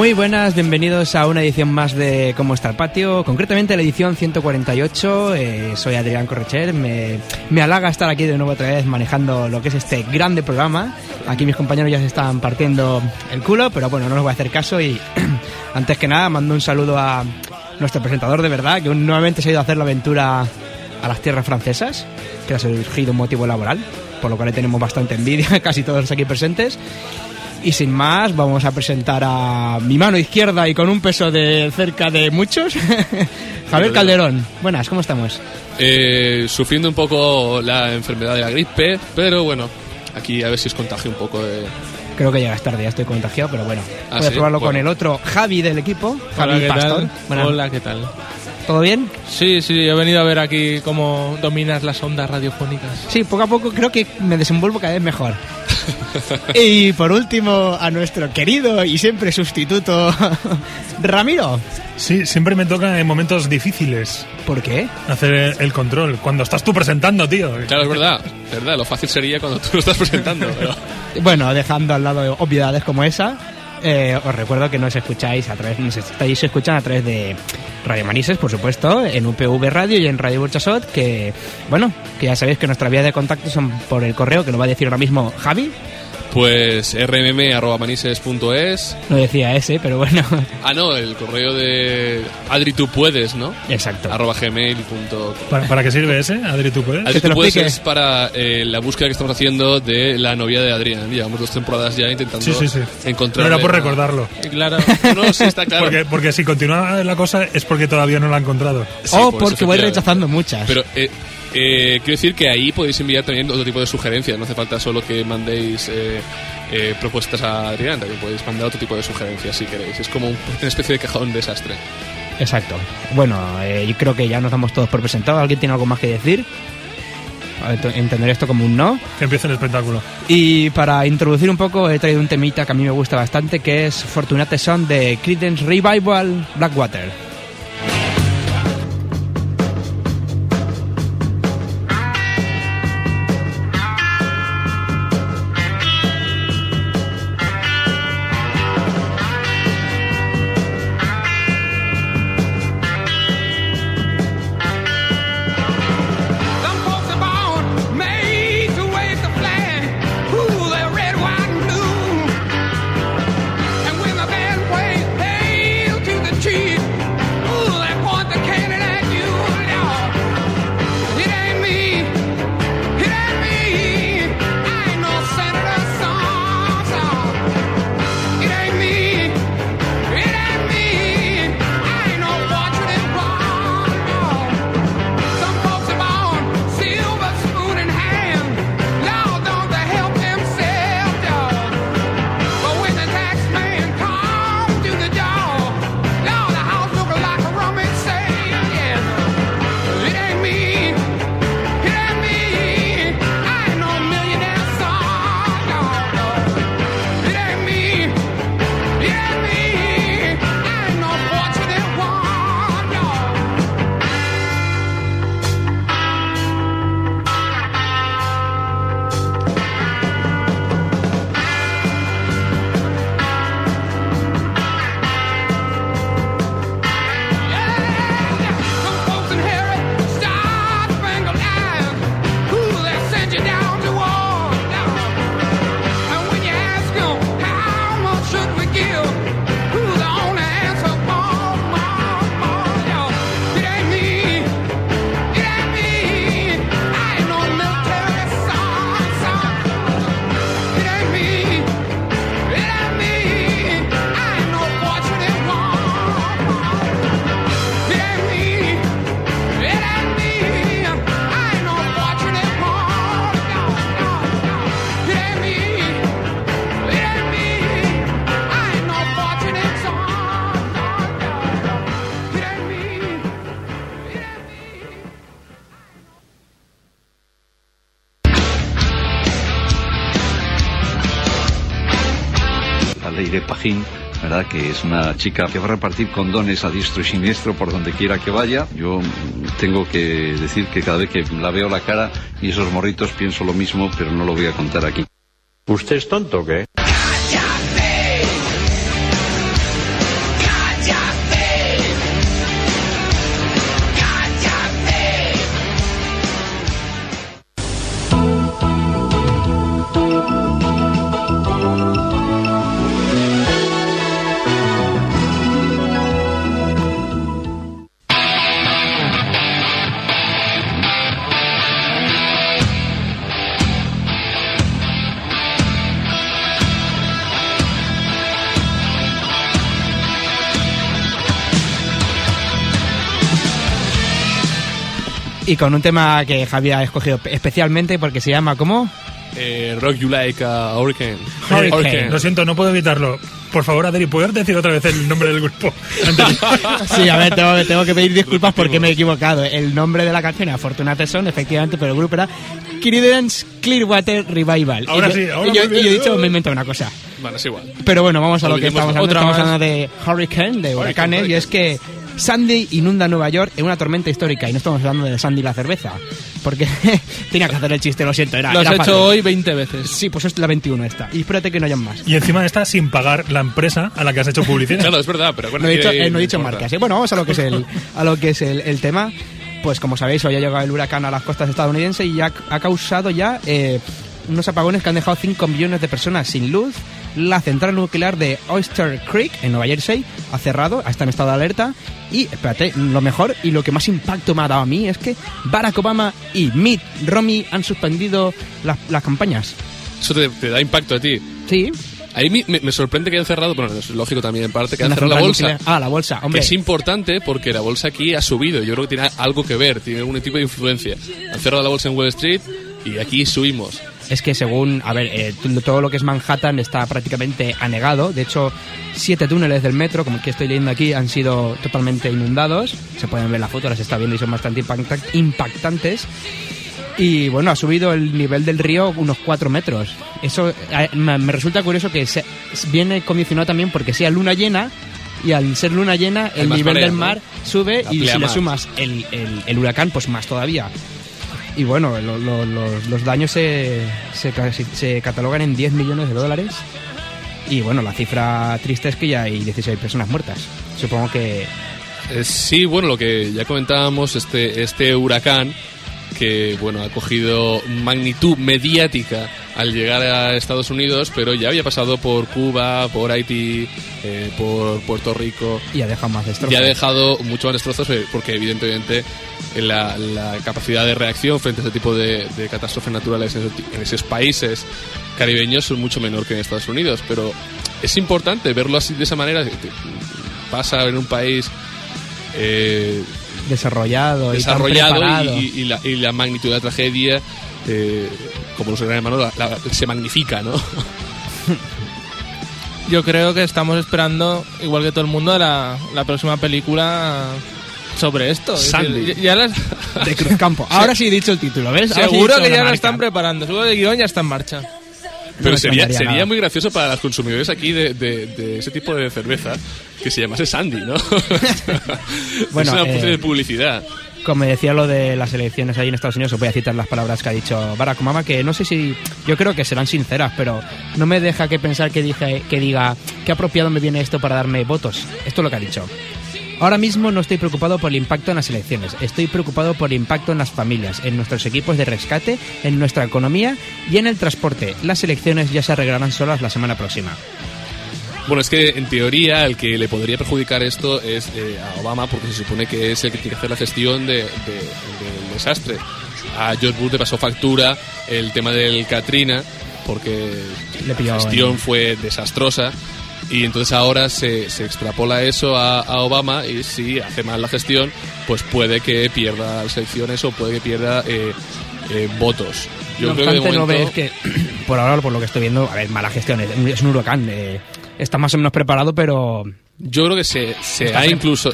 Muy buenas, bienvenidos a una edición más de Cómo está el patio, concretamente la edición 148. Soy Adrián Correcher, me halaga estar aquí de nuevo otra vez manejando lo que es este grande programa. Aquí mis compañeros ya se están partiendo el culo, pero bueno, no les voy a hacer caso y antes que nada mando un saludo a nuestro presentador de verdad, que nuevamente se ha ido a hacer la aventura a las tierras francesas, que ha surgido un motivo laboral, por lo cual le tenemos bastante envidia, casi todos aquí presentes. Y sin más, vamos a presentar a mi mano izquierda y con un peso de cerca de muchos, Javier Calderón. Buenas, ¿cómo estamos? Sufriendo un poco la enfermedad de la gripe, pero bueno, aquí a ver si os contagio un poco de... Creo que llegas tarde, ya estoy contagiado, pero bueno. Voy a ¿sí? probarlo con el otro Javi del equipo, Javi Hola, ¿qué Pastor. tal? Buenas. Hola, ¿qué tal? ¿Todo bien? Sí, he venido a ver aquí cómo dominas las ondas radiofónicas. Sí, poco a poco creo que me desenvuelvo cada vez mejor. Y por último, a nuestro querido y siempre sustituto Ramiro. Sí, siempre me toca en momentos difíciles ¿Por qué? hacer el control. Cuando estás tú presentando, tío. Claro, es verdad, lo fácil sería cuando tú lo estás presentando, pero... Bueno, dejando al lado obviedades como esa, os recuerdo que nos estáis escuchando a través de Radio Manises, por supuesto, en UPV Radio y en Radio Burchasot, que bueno, que ya sabéis que nuestras vías de contacto son por el correo, que nos va a decir ahora mismo Javi. Pues rmm@manises.es. No decía ese, pero bueno. Ah, no, el correo de Adri, tú puedes, ¿no? Exacto. @gmail.com. ¿Para qué sirve ese? Adri, ¿tú puedes? Adri, te tú lo puedes explique. es para la búsqueda que estamos haciendo de la novia de Adrián. Llevamos 2 temporadas ya intentando Sí. encontrar... No era por recordarlo. Claro. No, sí, está claro. Porque si continúa la cosa es porque todavía no la ha encontrado. Sí, O pues, porque voy efectivamente. rechazando muchas. Pero quiero decir que ahí podéis enviar también otro tipo de sugerencias. No hace falta solo que mandéis propuestas a Adrián, también podéis mandar otro tipo de sugerencias si queréis. Es como una especie de cajón desastre. Exacto. Bueno, yo creo que ya nos damos todos por presentados. ¿Alguien tiene algo más que decir? Entender esto como un no. Que empiece el espectáculo. Y para introducir un poco he traído un temita que a mí me gusta bastante, que es Fortunate Son de Creedence Revival Blackwater. Leire Pajín, ¿verdad? Que es una chica que va a repartir condones a diestro y siniestro por donde quiera que vaya. Yo tengo que decir que cada vez que la veo la cara y esos morritos pienso lo mismo, pero no lo voy a contar aquí. ¿Usted es tonto o qué? Y con un tema que Javi ha escogido especialmente porque se llama, ¿cómo? Rock You Like a Hurricane. Hurricane. Lo siento, no puedo evitarlo. Por favor, Adri, ¿puedes decir otra vez el nombre del grupo? Sí, a ver, tengo que pedir disculpas porque me he equivocado. El nombre de la canción era Fortunate Son, efectivamente, pero el grupo era Creedence Clearwater Revival. Ahora y sí, ahora y yo muy bien. he dicho, me he inventado una cosa. Bueno, es igual. Pero bueno, vamos a lo que Olvidemos estamos hablando. otra Estamos más. hablando de Hurricane, de huracanes, y es que Sandy inunda Nueva York en una tormenta histórica. Y no estamos hablando de Sandy la cerveza, porque tenía que hacer el chiste, lo siento. Lo has era hecho fácil. hoy 20 veces. Sí, pues es la 21 esta. Y espérate que no hayan más. Y encima está sin pagar la empresa a la que has hecho publicidad. Claro, es verdad, pero No he dicho, no he dicho importa. marcas. Bueno, vamos a lo que es el tema. Pues como sabéis, hoy ha llegado el huracán a las costas estadounidenses y ya ha causado ya unos apagones que han dejado 5 millones de personas sin luz. La central nuclear de Oyster Creek, en Nueva Jersey, ha cerrado, está en estado de alerta. Y, espérate, lo mejor y lo que más impacto me ha dado a mí es que Barack Obama y Mitt Romney han suspendido las campañas. Eso te da impacto a ti. Sí. Ahí me sorprende que hayan cerrado, bueno, es lógico también en parte, que en hayan cerrado la central bolsa. nuclear. Ah, la bolsa, Que hombre. es importante porque la bolsa aquí ha subido. Yo creo que tiene algo que ver, tiene algún tipo de influencia. Han cerrado la bolsa en Wall Street y aquí subimos. Es que según, a ver, todo lo que es Manhattan está prácticamente anegado. De hecho, 7 túneles del metro, como el que estoy leyendo aquí, han sido totalmente inundados. Se pueden ver las fotos, las está viendo y son bastante impactantes. Y bueno, ha subido el nivel del río unos 4 metros. Eso me resulta curioso que viene condicionado también porque sea luna llena. Y al ser luna llena, Hay el más nivel marea, del ¿no? mar sube y si le pleamar. sumas el huracán, pues más todavía. Y bueno, los daños se catalogan en $10 millones. Y bueno, la cifra triste es que ya hay 16 personas muertas. Supongo que... Sí, bueno, lo que ya comentábamos, este huracán que bueno ha cogido magnitud mediática al llegar a Estados Unidos, pero ya había pasado por Cuba, por Haití, por Puerto Rico. Y ha dejado más destrozos. Ya ha dejado mucho más destrozos porque evidentemente la capacidad de reacción frente a este tipo de catástrofes naturales en esos países caribeños son mucho menor que en Estados Unidos, pero es importante verlo así de esa manera. Pasa en un país desarrollado y y la magnitud de la tragedia, como los Gran Hermanos, se magnifica, ¿no? Yo creo que estamos esperando, igual que todo el mundo, la próxima película sobre esto. Es Sandy. decir, ya las... de Cruzcampo. Ahora sí he dicho el título, ¿ves? Ahora sí he Seguro dicho que la ya lo marca. están preparando. Seguro que el guión ya está en marcha. Pero me sería extrañaría nada. muy gracioso para los consumidores aquí de ese tipo de cerveza que se llamase Sandy, ¿no? Bueno, es una especie de publicidad. Como decía lo de las elecciones ahí en Estados Unidos, os voy a citar las palabras que ha dicho Barack Obama, que no sé si... Yo creo que serán sinceras, pero no me deja que pensar que diga qué apropiado me viene esto para darme votos. Esto es lo que ha dicho. Ahora mismo no estoy preocupado por el impacto en las elecciones, estoy preocupado por el impacto en las familias, en nuestros equipos de rescate, en nuestra economía y en el transporte. Las elecciones ya se arreglarán solas la semana próxima. Bueno, es que en teoría el que le podría perjudicar esto es a Obama, porque se supone que es el que tiene que hacer la gestión del desastre. A George Bush le pasó factura el tema del Katrina, porque Le pilló la gestión fue desastrosa. Y entonces ahora se extrapola eso a Obama, y si hace mal la gestión, pues puede que pierda las elecciones o puede que pierda votos. Yo No creo que de obstante, no momento... ves que, por ahora, por lo que estoy viendo, a ver, mala gestión, es un huracán, está más o menos preparado, pero... Yo creo que se ha incluso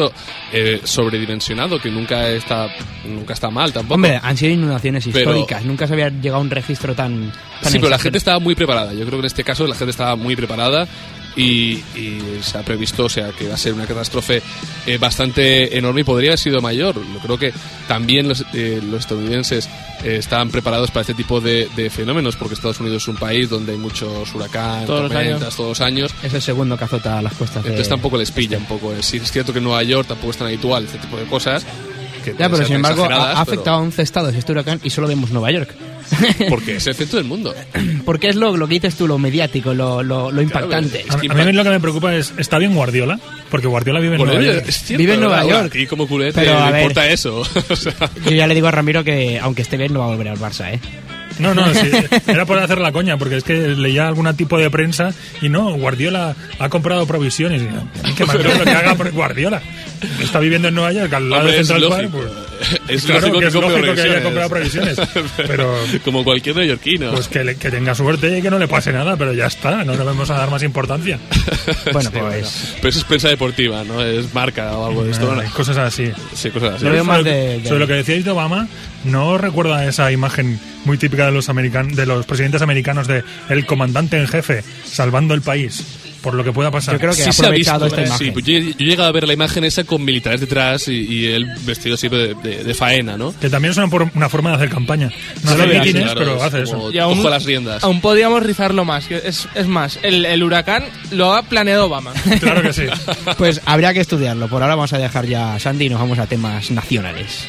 sobredimensionado, que nunca está mal tampoco. Hombre, han sido inundaciones Pero- históricas, nunca se había llegado a un registro tan Sí, pero la exagerado. gente estaba muy preparada. Yo creo que en este caso la gente estaba muy preparada y se ha previsto, o sea, que va a ser una catástrofe bastante enorme y podría haber sido mayor. Yo creo que también los estadounidenses estaban preparados para este tipo de fenómenos, porque Estados Unidos es un país donde hay muchos huracanes, Todos los tormentas, años. todos los años. Es el segundo que azota las costas de... Entonces tampoco les pilla un poco. Sí, es cierto que en Nueva York tampoco es tan habitual este tipo de cosas. Que Ya, pero sean sin embargo exageradas, ha afectado a 11 estados este huracán y solo vemos Nueva York. porque es el centro del mundo. Porque es lo que dices tú, lo mediático, lo impactante. Es que A mí lo que me preocupa es, ¿está bien Guardiola? Porque Guardiola vive en Bueno, Nueva York. es cierto, Vive en Nueva ¿verdad? York. Y como culete Pero, a le ver. importa eso. O sea, Yo ya le digo a Ramiro que aunque esté bien no va a volver al Barça, ¿eh? No, sí, era por hacer la coña, porque es que leía algún tipo de prensa y no, Guardiola ha comprado provisiones. Y, que más lo que haga Guardiola. Está viviendo en Nueva York, al lado hombre, de es Central Park. lógico. Pues, Es Claro, lógico que es compre lógico que haya provisiones. comprado provisiones. Pero Como cualquier neoyorquino. pues que tenga suerte y que no le pase nada, pero ya está, no le vamos a dar más importancia. Bueno, Sí, pues... Pero eso es prensa deportiva, ¿no? Es marca o algo de esto. ¿no? Cosas así. Sí, cosas así. Lo veo más Sobre lo que decíais de Obama, ¿no os recuerda esa imagen muy típica de los presidentes americanos de el comandante en jefe salvando el país por lo que pueda pasar? Yo creo que Sí ha se ha visto, aprovechado esta sí, imagen. pues yo he llegado a ver la imagen esa con militares detrás y él vestido siempre de faena, ¿no? Que también es una forma de hacer campaña. No Sí, hace claro, mítines, pero es hace como eso. Y aún- cojo las riendas. Aún podríamos rizarlo más. Que es más, el huracán lo ha planeado Obama. Claro que sí. Pues habría que estudiarlo. Por ahora vamos a dejar ya a Sandy y nos vamos a temas nacionales.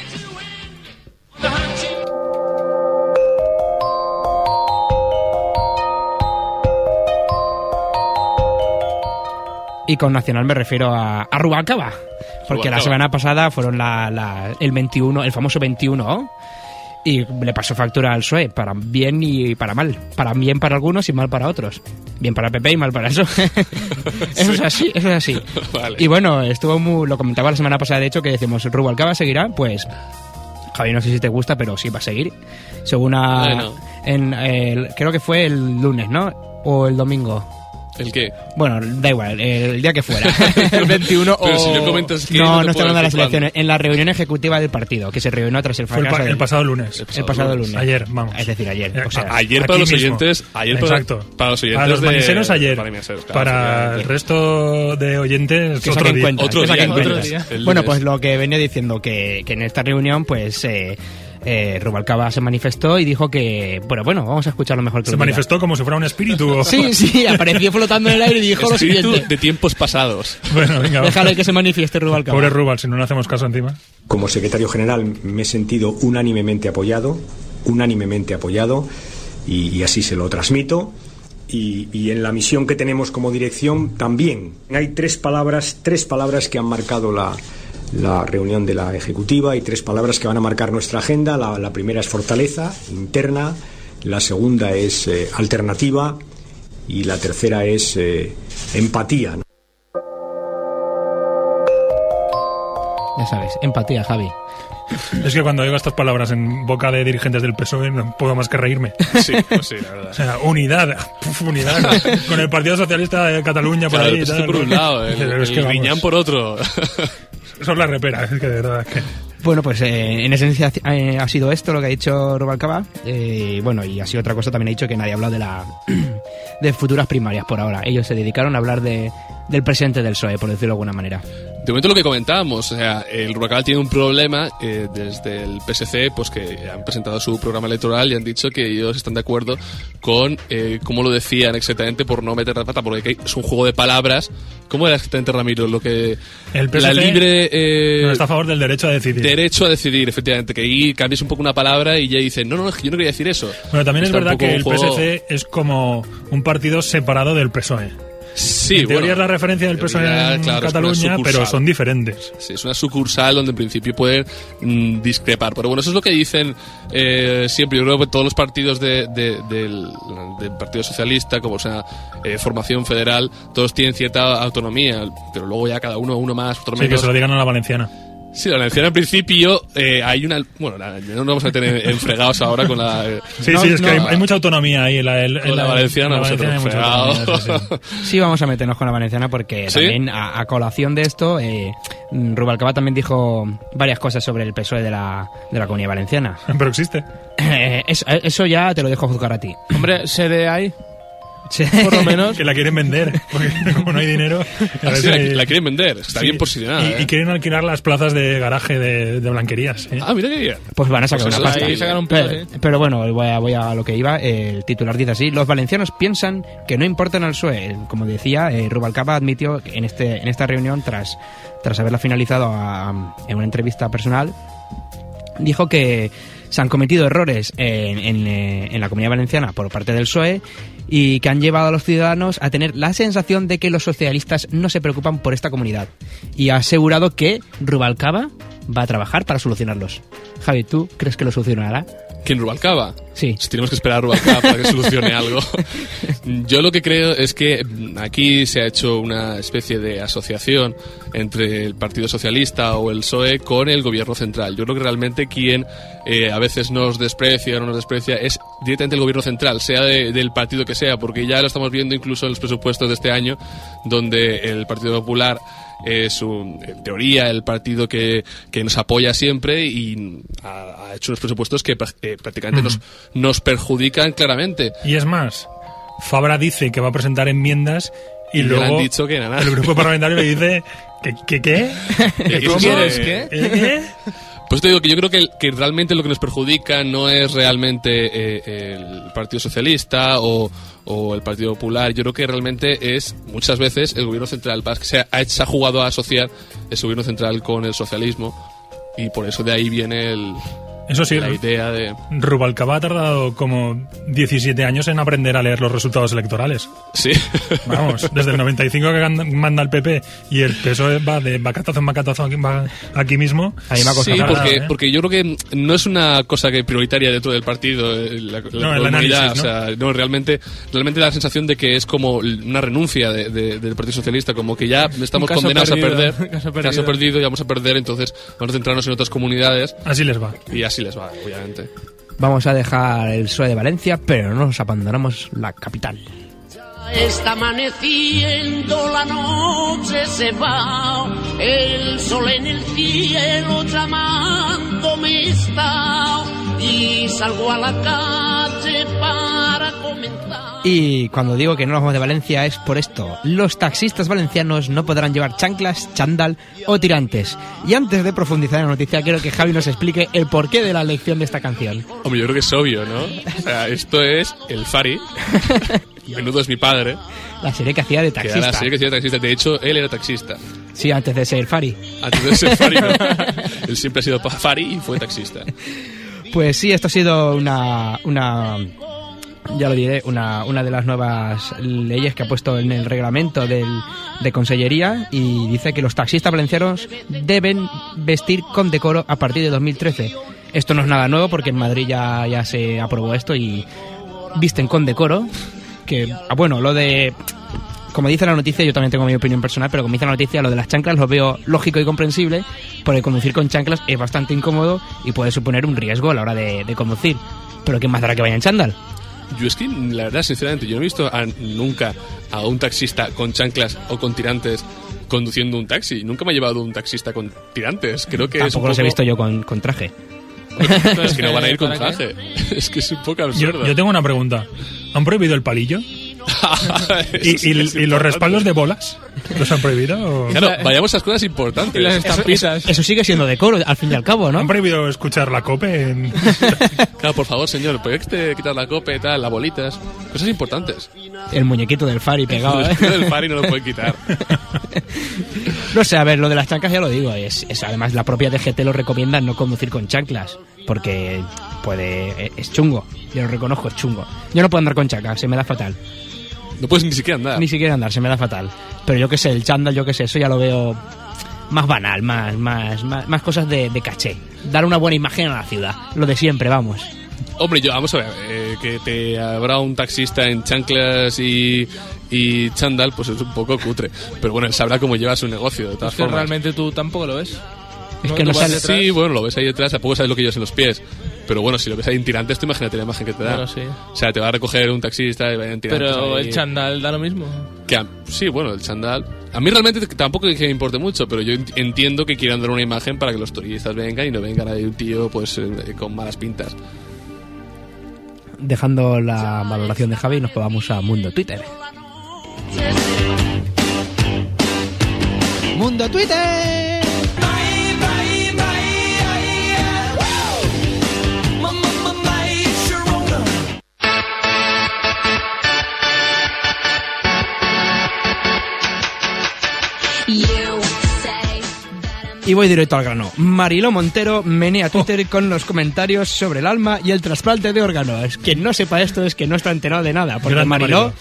Y con nacional me refiero a Rubalcaba. Porque la Rubalcaba. semana pasada fueron el 21, el famoso 21, y le pasó factura al PSOE, para bien y para mal. Para bien para algunos y mal para otros. Bien para PP y mal para eso. Eso es así, eso es así. Vale. Y bueno, lo comentaba la semana pasada, de hecho, que decimos, Rubalcaba seguirá, pues... Javi, no sé si te gusta, pero sí va a seguir. Según Bueno. creo que fue el lunes, ¿no? O el domingo. ¿El qué? Bueno, da igual, el día que fuera. El 21 Pero o... si no comentas que No, te no estoy puedo hablando de las decir cuándo. elecciones. En la reunión ejecutiva del partido, que se reunió tras el Fue fracaso el pasado lunes. el pasado lunes. Ayer, vamos. Es decir, ayer. O sea, Ayer para aquí los mismo. oyentes, Exacto. para los oyentes para los de- maniseros ayer. para maniseros, claro, Para el efectivamente. resto de oyentes que otro saquen día. cuenta. Otro que día, saquen otro cuentas. día. El Bueno, lunes. pues lo que venía diciendo, que en esta reunión, pues Rubalcaba se manifestó y dijo que, bueno, vamos a escuchar lo mejor que Se lo diga. manifestó como si fuera un espíritu. o- Sí, apareció flotando en el aire y dijo lo Espíritu siguiente. de tiempos pasados. Bueno, venga, Déjale que se manifieste Rubalcaba. pobre Rubal, si no le hacemos caso encima. Como secretario general me he sentido unánimemente apoyado y así se lo transmito. Y en la misión que tenemos como dirección también hay tres palabras que han marcado la reunión de la ejecutiva y tres palabras que van a marcar nuestra agenda. La primera es fortaleza interna, la segunda es alternativa y la tercera es empatía, ¿no? Ya sabes, empatía, Javi. Es que cuando oigo estas palabras en boca de dirigentes del PSOE no puedo más que reírme. Sí, pues sí, la verdad. O sea, unidad, unidad. Con el Partido Socialista de Cataluña por Claro, ahí. el y PSOE tal. por un lado, Pero es el que, vamos, Griñán por otro. Eso es la repera, es que de verdad que... Bueno, pues en esencia ha sido esto lo que ha dicho Rubalcaba. Bueno, y así otra cosa también ha dicho que nadie ha hablado de futuras primarias por ahora. Ellos se dedicaron a hablar del presidente del PSOE, por decirlo de alguna manera. De momento lo que comentábamos, o sea, el Rubalcaba tiene un problema desde el PSC, pues que han presentado su programa electoral y han dicho que ellos están de acuerdo con cómo lo decían exactamente, por no meter la pata, porque es un juego de palabras. ¿Cómo era exactamente, Ramiro? Lo que El PSC la libre no está a favor del derecho a decidir. derecho a decidir, efectivamente, que ahí cambies un poco una palabra y ya dicen, no, es que yo no quería decir eso. Bueno, también es Está un verdad poco que un el juego- PSC es como un partido separado del PSOE. Sí, En teoría bueno, es la referencia del PSOE teoría, en claro, es una Cataluña, pero sucursal. son diferentes. Sí, es una sucursal donde en principio pueden discrepar. Pero bueno, eso es lo que dicen siempre. Yo creo que todos los partidos del Partido Socialista, como sea formación federal, todos tienen cierta autonomía, pero luego ya cada uno más, otro Sí, menos. que se lo digan a la valenciana. Sí, la valenciana en principio hay una... Bueno, no nos vamos a meter en fregados ahora con la... Sí, No, sí, es que no. hay mucha autonomía ahí. En Con la valenciana, en la nosotros, hay mucha autonomía, sí, sí. Sí, vamos a meternos con la valenciana porque ¿Sí? también a colación de esto, Rubalcaba también dijo varias cosas sobre el PSOE de la Comunidad Valenciana. Pero existe. Eso ya te lo dejo juzgar a ti. Hombre, sede hay, Sí. por lo menos. Que la quieren vender, porque como no hay dinero... a Sí, veces- la quieren vender, está Sí. bien posicionada. Y quieren alquilar las plazas de garaje de blanquerías. ¿eh? Ah, mira qué bien. Pues van a sacar Pues una eso pasta. ahí sacan un pedo, Pero bueno, voy a lo que iba. El titular dice así: los valencianos piensan que no importan al PSOE. Como decía, Rubalcaba admitió que en esta reunión, tras haberla finalizado en una entrevista personal, dijo que se han cometido errores en la Comunidad Valenciana por parte del PSOE y que han llevado a los ciudadanos a tener la sensación de que los socialistas no se preocupan por esta comunidad. Y ha asegurado que Rubalcaba va a trabajar para solucionarlos. Javi, ¿tú crees que lo solucionará? ¿Quién, Rubalcaba? Sí. Si tenemos que esperar a Rubalcaba para que solucione algo. Yo lo que creo es que aquí se ha hecho una especie de asociación entre el Partido Socialista o el PSOE con el gobierno central. Yo creo que realmente quien a veces nos desprecia o no nos desprecia es directamente el gobierno central, sea del partido que sea, porque ya lo estamos viendo incluso en los presupuestos de este año, donde el Partido Popular es en teoría el partido que nos apoya siempre y ha hecho unos presupuestos que prácticamente nos perjudican claramente. Y es más, Fabra dice que va a presentar enmiendas y luego le han dicho que nada. El grupo parlamentario le dice ¿qué? ¿Qué quieres? ¿Qué? Pues te digo que yo creo que realmente lo que nos perjudica no es realmente el Partido Socialista o el Partido Popular. Yo creo que realmente es muchas veces el gobierno central. Se ha jugado a asociar ese gobierno central con el socialismo y por eso de ahí viene Eso sí, la idea de... Rubalcaba ha tardado como 17 años en aprender a leer los resultados electorales. Sí. Vamos, desde el 95 que manda el PP y el PSOE va de bacatazo en bacatazo aquí mismo. Ahí me ha costado. Sí, porque yo creo que no es una cosa que prioritaria dentro del partido, la el análisis, ¿no? O sea, no, realmente da la sensación de que es como una renuncia del Partido Socialista, como que ya estamos condenados a perder. Caso perdido y vamos a perder, entonces vamos a centrarnos en otras comunidades. Así les va. Y así les va, obviamente. Vamos a dejar el PSOE de Valencia, pero no nos abandonamos la capital. Está amaneciendo, la noche se va, el sol en el cielo llamándome está, y salgo a la calle para comentar. Y cuando digo que no nos vamos de Valencia es por esto. Los taxistas valencianos no podrán llevar chanclas, chándal o tirantes. Y antes de profundizar en la noticia, quiero que Javi nos explique el porqué de la elección de esta canción. Hombre, yo creo que es obvio, ¿no? O sea, esto es el Fari. Menudo es mi padre. La serie que hacía de taxista. La serie que hacía de taxista. De hecho, él era taxista. Sí, antes de ser Fari. Antes de ser Fari, no. Él siempre ha sido Fari y fue taxista. Pues sí, esto ha sido una ya lo diré, una de las nuevas leyes que ha puesto en el reglamento de Consellería, y dice que los taxistas valencianos deben vestir con decoro a partir de 2013. Esto no es nada nuevo porque en Madrid ya se aprobó esto y visten con decoro. Que, bueno, lo de... Como dice la noticia, yo también tengo mi opinión personal, pero como dice la noticia, lo de las chanclas lo veo lógico y comprensible, porque conducir con chanclas es bastante incómodo y puede suponer un riesgo a la hora de conducir. Pero ¿qué más dará que vaya en chándal? Yo es que, la verdad, sinceramente, yo no he visto nunca a un taxista con chanclas o con tirantes conduciendo un taxi. Nunca me ha llevado un taxista con tirantes. Creo que tampoco los he visto yo con traje. Es que no van a ir con traje. Es que es un poco absurdo. Yo tengo una pregunta. ¿Han prohibido el palillo? ¿Y los respaldos de bolas? ¿Los han prohibido? ¿O? Claro, vayamos a las cosas importantes. Las estampitas. Eso sigue siendo decoro, al fin y al cabo, ¿no? ¿Han prohibido escuchar la COPE? Claro, por favor, señor, ¿puede quitar la COPE y tal, las bolitas? Cosas importantes. El muñequito del Fari pegado, El muñequito del Fari no lo puede quitar. No sé, a ver, lo de las chanclas ya lo digo. Es además, la propia DGT lo recomienda no conducir con chanclas, porque es chungo. Yo lo reconozco, es chungo. Yo no puedo andar con chanclas, se me da fatal. No puedes ni siquiera andar. Ni siquiera andar, se me da fatal. Pero yo qué sé, el chándal, yo qué sé, eso ya lo veo más banal, más cosas de caché. Dar una buena imagen a la ciudad. Lo de siempre, vamos. Hombre, vamos a ver, que te habrá un taxista en chanclas y chándal, pues es un poco cutre. Pero bueno, él sabrá cómo lleva su negocio, de todas formas. Realmente tú tampoco lo ves. Es que no sale. Sí, bueno, lo ves ahí detrás, tampoco sabes lo que llevas en los pies. Pero bueno, si lo ves ahí en tirantes, tú imagínate la imagen que te da. Bueno, sí. O sea, te va a recoger un taxista y va en tirantes. Pero ahí. el chándal da lo mismo. Sí, bueno, el chándal. A mí realmente tampoco es que me importe mucho, pero yo entiendo que quieran dar una imagen para que los turistas vengan y no vengan ahí un tío pues con malas pintas. Dejando la valoración de Javi, nos vamos a Mundo Twitter. ¡Mundo Twitter! Y voy directo al grano. Mariló Montero menea Twitter con los comentarios sobre el alma y el trasplante de órganos. Quien no sepa esto es que no está enterado de nada, porque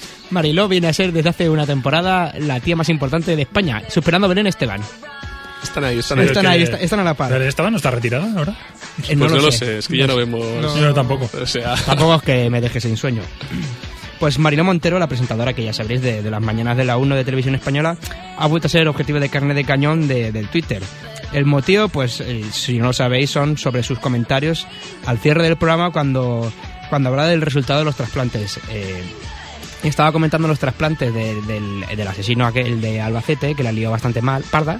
Mariló viene a ser desde hace una temporada la tía más importante de España, superando a Belén Esteban. están ahí. Están a la par. ¿Estaba? ¿No está retirada ahora? Pues no lo sé, es que ya no vemos... Yo tampoco. O sea... Tampoco es que me deje sin sueño. Pues Mariló Montero, la presentadora que ya sabréis de las mañanas de la 1 de Televisión Española, ha vuelto a ser el objetivo de carne de cañón del Twitter. El motivo, pues, si no lo sabéis, son sobre sus comentarios al cierre del programa cuando hablaba del resultado de los trasplantes. Estaba comentando los trasplantes del asesino aquel de Albacete, que la lió bastante mal, parda,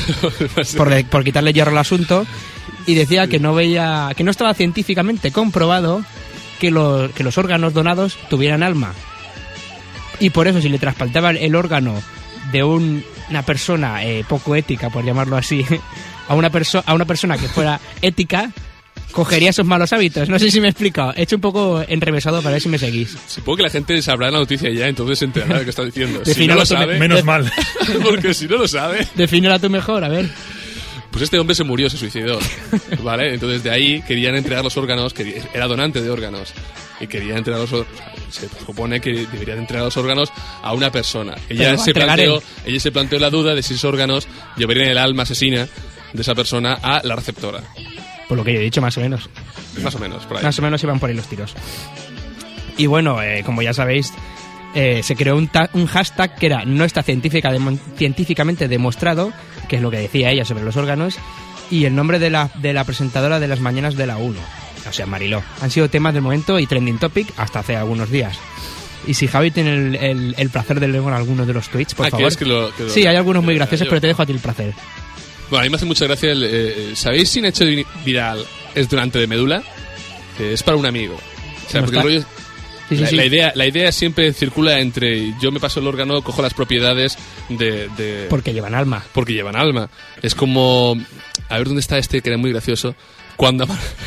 por quitarle hierro al asunto, y decía que no estaba científicamente comprobado que los órganos donados tuvieran alma. Y por eso, si le trasplantaban el órgano de una persona poco ética, por llamarlo así, a una persona que fuera ética, cogería esos malos hábitos. No sé si me he explicado. He hecho un poco enrevesado para ver si me seguís. Supongo que la gente sabrá la noticia ya, entonces se enterará de lo que está diciendo. Si Defínalo no lo sabe... Menos mal. Porque si no lo sabe... Defínela tú mejor, a ver. Pues este hombre se murió, se suicidó, ¿vale? Entonces de ahí querían entregar los órganos, que era donante de órganos, y querían entregar los órganos, se supone que deberían entregar los órganos a una persona. Ella se planteó la duda de si esos órganos llevarían el alma asesina de esa persona a la receptora. Por lo que yo he dicho, más o menos. Más o menos, por ahí. Más o menos iban por ahí los tiros. Y bueno, como ya sabéis, se creó un hashtag que era no está científicamente demostrado, que es lo que decía ella sobre los órganos, y el nombre de la presentadora de las mañanas de la 1, o sea, Mariló. Han sido temas del momento y trending topic hasta hace algunos días. Y si Javi tiene el placer de leer algunos de los tweets, por favor. Sí, hay algunos muy graciosos, pero te dejo a ti el placer. Bueno, a mí me hace mucha gracia ¿sabéis si un hecho viral es donante de médula? Es para un amigo. O sea, porque el rollo... Sí. La idea siempre circula entre yo me paso el órgano, cojo las propiedades de... Porque llevan alma. Porque llevan alma. Es como... A ver dónde está este que era muy gracioso. Cuando...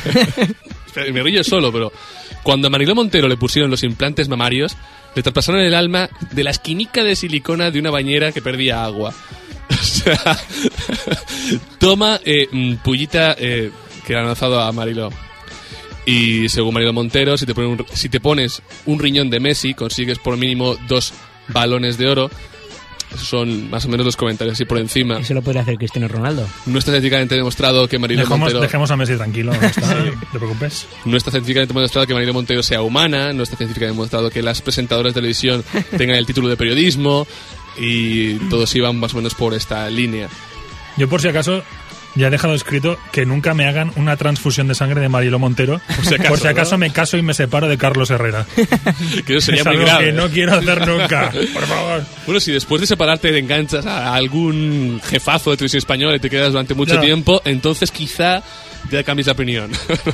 me río solo, pero... Cuando a Mariló Montero le pusieron los implantes mamarios, le traspasaron el alma de la esquinica de silicona de una bañera que perdía agua. O sea... Toma pullita que le han lanzado a Mariló. Y según Mariló Montero, si te pones un riñón de Messi, consigues por mínimo 2 balones de oro. Esos son más o menos los comentarios así por encima. Eso lo podría hacer Cristiano Ronaldo. No está científicamente demostrado que Mariló Montero... Dejemos a Messi tranquilo, no te preocupes. No está científicamente demostrado que Mariló Montero sea humana, no está científicamente demostrado que las presentadoras de televisión tengan el título de periodismo, y todos iban más o menos por esta línea. Yo, por si acaso... Ya he dejado escrito que nunca me hagan una transfusión de sangre de Mariló Montero. Por si acaso me caso y me separo de Carlos Herrera. Que eso sería es muy algo grave. Que no quiero hacer nunca, por favor. Bueno, si después de separarte te enganchas a algún jefazo de televisión española y te quedas durante mucho tiempo, entonces quizá ya cambies la opinión.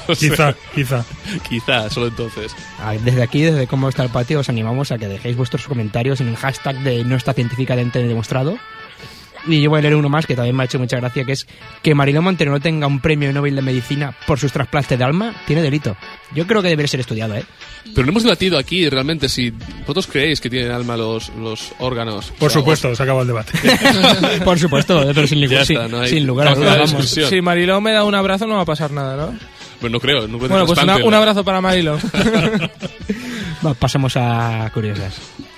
Quizá, solo entonces. Desde aquí, desde Cómo está el patio, os animamos a que dejéis vuestros comentarios en el hashtag de no está científicamente demostrado. Y yo voy a leer uno más que también me ha hecho mucha gracia, que es que Mariló Montero no tenga un premio Nobel de Medicina por sus trasplantes de alma, tiene delito. Yo creo que debería ser estudiado, ¿eh? Pero no hemos debatido aquí realmente si vosotros creéis que tienen alma los órganos. Por supuesto, se acabó el debate. Por supuesto, pero sin lugar a dudas. Si Mariló me da un abrazo no va a pasar nada, ¿no? Pues no creo. Bueno, pues un abrazo para Mariló. Pasamos a curiosas.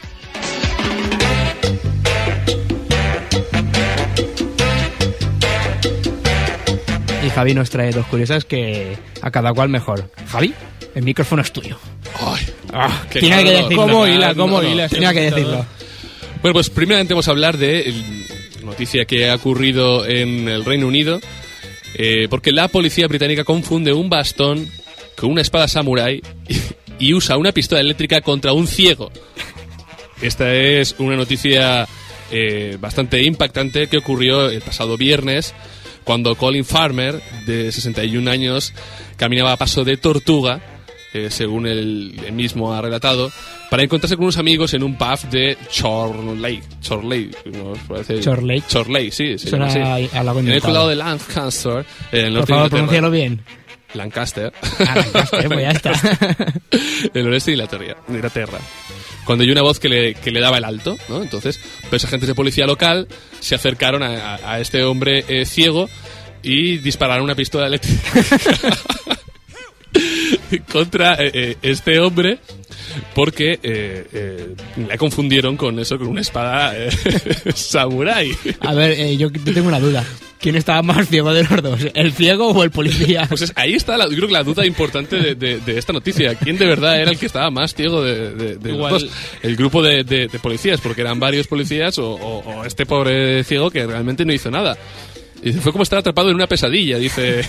Y Javi nos trae 2 curiosas que a cada cual mejor. Javi, el micrófono es tuyo. Tiene que decirlo. ¿Cómo hila? Tenía que decirlo. Bueno, pues primeramente vamos a hablar de noticia que ha ocurrido en el Reino Unido, porque la policía británica confunde un bastón con una espada samurái y usa una pistola eléctrica contra un ciego. Esta es una noticia bastante impactante que ocurrió el pasado viernes, cuando Colin Farmer, de 61 años, caminaba a paso de tortuga, según él mismo ha relatado, para encontrarse con unos amigos en un pub de Chorley, ¿no os parece? Chorley, sí. Suena así. En el condado de Lancaster, en el norte de Inglaterra. Pronúncialo bien. Lancaster. Lancaster, pues ya está. El oeste de Inglaterra. Cuando hay una voz que le daba el alto, ¿no? Entonces, pues agentes de policía local se acercaron a este hombre ciego y dispararon una pistola eléctrica contra este hombre, porque la confundieron con una espada samurái. A ver, yo tengo una duda. ¿Quién estaba más ciego de los dos? ¿El ciego o el policía? Pues ahí está, yo creo que la duda importante de esta noticia. ¿Quién de verdad era el que estaba más ciego de los dos? El grupo de policías, porque eran varios policías, o este pobre ciego que realmente no hizo nada. Y fue como estar atrapado en una pesadilla, dice.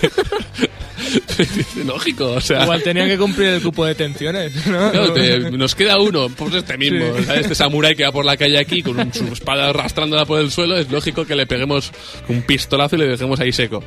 Lógico, o sea. Igual tenía que cumplir el cupo de detenciones, ¿no? Claro, nos queda uno, pues este mismo. Sí. ¿Sabes? Este samurái que va por la calle aquí con su espada arrastrándola por el suelo. Es lógico que le peguemos un pistolazo y le dejemos ahí seco.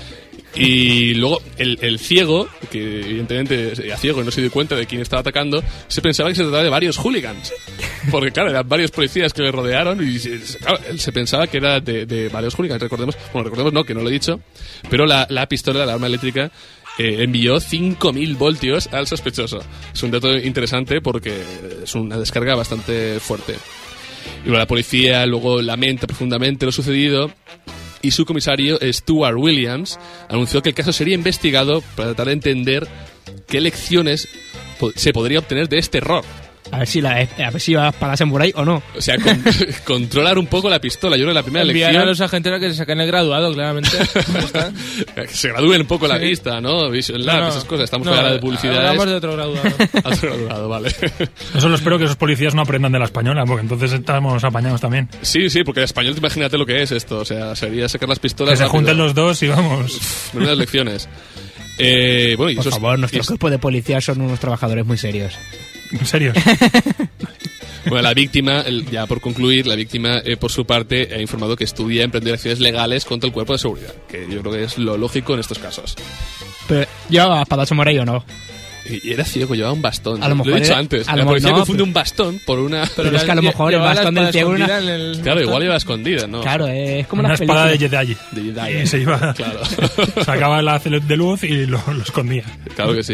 Y luego el ciego, que evidentemente era ciego y no se dio cuenta de quién estaba atacando, se pensaba que se trataba de varios hooligans. Porque claro, eran varios policías que le rodearon y claro, él se pensaba que era de varios hooligans. Recordemos no, que no lo he dicho, pero la pistola, la arma eléctrica, envió 5.000 voltios al sospechoso. Es un dato interesante porque es una descarga bastante fuerte. Y la policía luego lamenta profundamente lo sucedido. Y su comisario, Stuart Williams, anunció que el caso sería investigado para tratar de entender qué lecciones se podría obtener de este error. A ver si va para samurai o no. O sea, controlar un poco la pistola. Yo creo que la primera Enviar lección... a los agentes a que se saquen el graduado, claramente. que se gradúen un poco la vista, ¿no? Vision Lab, esas cosas. Estamos fuera de publicidades. Hablamos de otro graduado. Otro graduado, vale. Yo solo espero que esos policías no aprendan de la española, porque entonces estamos apañados también. Sí, porque en español, imagínate lo que es esto. O sea, sería sacar las pistolas Que se rápido. junten los dos y vamos. Menudas lecciones. Bueno, y Por favor, nuestro cuerpo de policía son unos trabajadores muy serios. ¿En serio? Bueno, la víctima, ya por concluir, la víctima por su parte ha informado que estudia emprender acciones legales contra el cuerpo de seguridad, que yo creo que es lo lógico en estos casos. Pero, ¿llevaba espada samurai o no? Y era ciego, llevaba un bastón. A lo mejor he dicho era- antes. a lo La mejor policía no, confunde pero- un bastón por una... Pero es que a lo mejor el Llevaba la bastón del espada ciego era escondida en el- Claro, igual iba escondida, ¿no? Claro, es como Una las espada de películas. Jedi. De Jedi, Y se iba, Claro. sacaba el haz de luz y lo escondía. Claro que sí.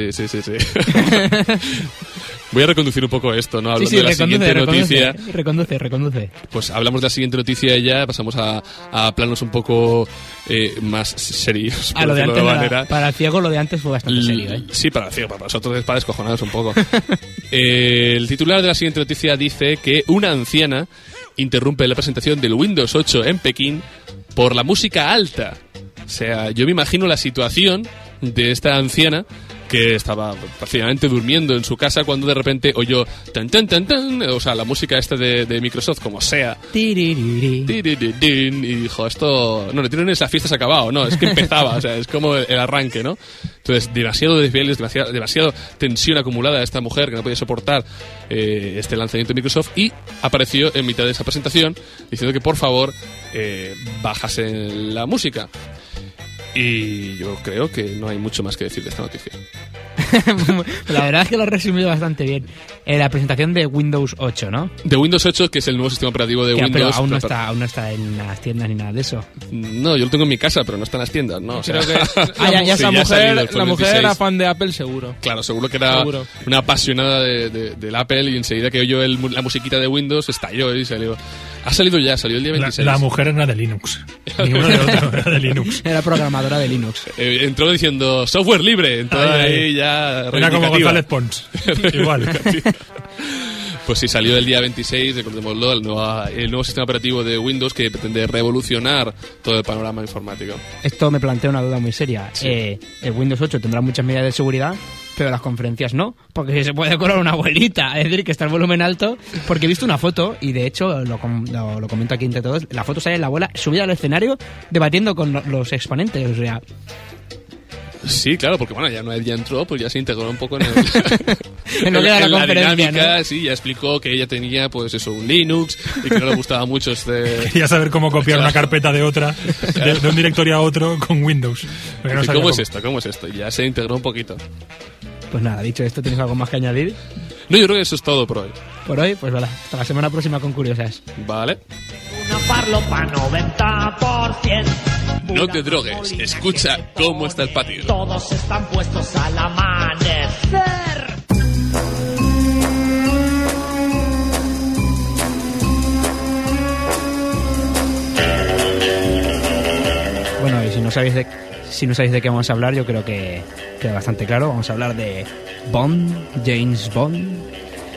Voy a reconducir un poco esto, ¿no? Hablando Sí, de la siguiente noticia. Reconduce. Pues hablamos de la siguiente noticia y ya pasamos a planos un poco más serios. A lo de decirlo antes, de manera. para el ciego lo de antes fue bastante serio, ¿eh? Sí, para el ciego, para nosotros es para descojonarnos un poco. El titular de la siguiente noticia dice que una anciana interrumpe la presentación del Windows 8 en Pekín por la música alta. O sea, yo me imagino la situación de esta anciana que estaba prácticamente durmiendo en su casa cuando de repente oyó tan tan tan tan, o sea, la música esta de Microsoft, como sea. Tiririri. Y dijo, esto... No, no es la fiesta se ha acabado, no, es que empezaba, o sea, es como el arranque, ¿no? Entonces, demasiado desvelos, demasiado tensión acumulada de esta mujer que no podía soportar este lanzamiento de Microsoft y apareció en mitad de esa presentación diciendo que por favor bajasen la música. Y yo creo que no hay mucho más que decir de esta noticia. La verdad es que lo has resumido bastante bien. La presentación de Windows 8, ¿no? De Windows 8, que es el nuevo sistema operativo de Ya, pero Windows. aún no está en las tiendas ni nada de eso. No, yo lo tengo en mi casa, pero no está en las tiendas, ¿no? O sea, Creo que ya sí, la ha salido el mujer, iPhone la mujer 16. era fan de Apple, seguro. Claro, seguro que era Seguro. una apasionada del Apple y enseguida que oyó la musiquita de Windows estalló y salió. Ha salido ya, salió el día 26. La mujer era de Linux. Ni uno de otro, era de Linux. Era programadora de Linux. Entró diciendo software libre, entró Ay, ahí ya Era como reivindicativa. González Pons. Igual. Pues sí, salió el día 26, recordémoslo, el nuevo sistema operativo de Windows que pretende revolucionar todo el panorama informático. Esto me plantea una duda muy seria. Sí. El Windows 8 tendrá muchas medidas de seguridad, pero las conferencias no, porque se puede colar una abuelita, es decir, que está el volumen alto, porque he visto una foto, y de hecho lo comento aquí entre todos, la foto sale la abuela subida al escenario debatiendo con los exponentes, o sea... Sí, claro, porque bueno, ya entró, pues ya se integró un poco en En lo que era la en conferencia, dinámica, ¿no? sí, ya explicó que ella tenía, pues eso, un Linux y que no le gustaba mucho este... Quería saber cómo copiar una carpeta de otra, de un directorio a otro con Windows. Porque no Dice, sabía ¿Cómo es esto? Y ya se integró un poquito. Pues nada, dicho esto, ¿tienes algo más que añadir? No, yo creo que eso es todo por hoy. Por hoy, pues vale, hasta la semana próxima con Curiosas. Vale. Una farlopa 90%. No te drogues, escucha cómo está el patio. Todos están puestos al amanecer. Bueno, y si no sabéis de qué vamos a hablar, yo creo que queda bastante claro. Vamos a hablar de Bond, James Bond.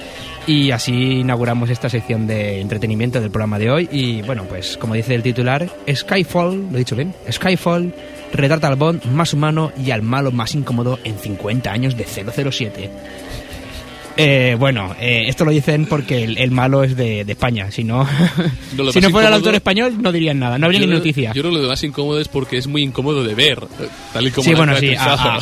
Y así inauguramos esta sección de entretenimiento del programa de hoy. Y bueno, pues como dice el titular, Skyfall, lo he dicho bien, Skyfall retrata al Bond más humano y al malo más incómodo en 50 años de 007. Esto lo dicen porque el malo es de España. Si no, si no fuera el autor español, no dirían nada, no habría ni noticia. Yo creo que lo más incómodo es porque es muy incómodo de ver, tal y como sí, bueno, sí,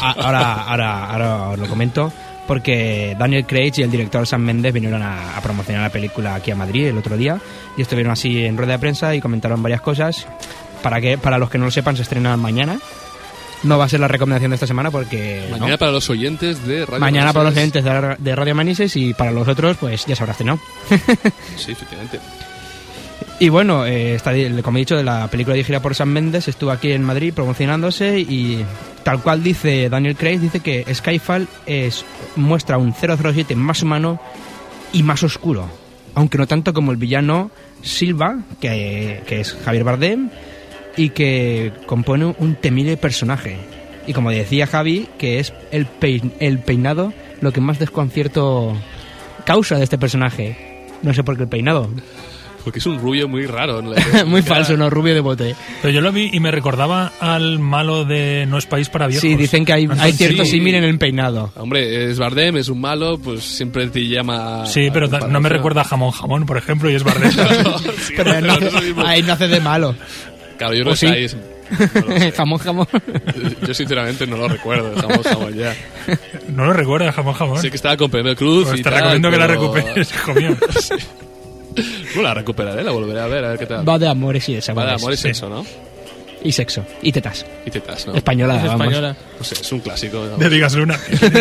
ahora os lo comento. Porque Daniel Craig y el director Sam Mendes vinieron a promocionar la película aquí a Madrid el otro día y estuvieron así en rueda de prensa y comentaron varias cosas. Para los que no lo sepan, se estrena mañana. No va a ser la recomendación de esta semana porque... Mañana ¿no? Para los oyentes de Radio Mañana Manises. Para los oyentes de Radio Manises y para los otros, pues ya se habrá estrenado. Sí, efectivamente. Y bueno, como he dicho, de la película dirigida por Sam Mendes, estuvo aquí en Madrid promocionándose y tal cual dice Daniel Craig, dice que Skyfall muestra un 007 más humano y más oscuro, aunque no tanto como el villano Silva, que es Javier Bardem, y que compone un temible personaje. Y como decía Javi, que es el peinado lo que más desconcierto causa de este personaje. No sé por qué el peinado. Porque es un rubio muy raro. Muy falso, no, rubio de bote. Pero yo lo vi y me recordaba al malo de No es país para viejos. Sí, dicen que hay cierto símil en el peinado. Hombre, es Bardem, es un malo, pues siempre te llama... Sí, pero no me recuerda a Jamón, por ejemplo, y es Bardem. Sí, pero ahí no hace de malo. Claro, yo no sí. sé. No lo sé. Jamón. Yo sinceramente no lo recuerdo, jamón ya. No lo recuerda, Jamón. Sé que estaba con Penélope Cruz pues y te tal, recomiendo que la pero- recuperes, hijo mío. Sí. No la recuperaré, la volveré a ver qué tal. Va de amores y Va desamores. de amor y sí. sexo, ¿no? Y sexo. Y tetas. Y tetas, ¿no? Españolada, Es vamos. española. No sé, es un clásico. ¿no? Me digas Luna.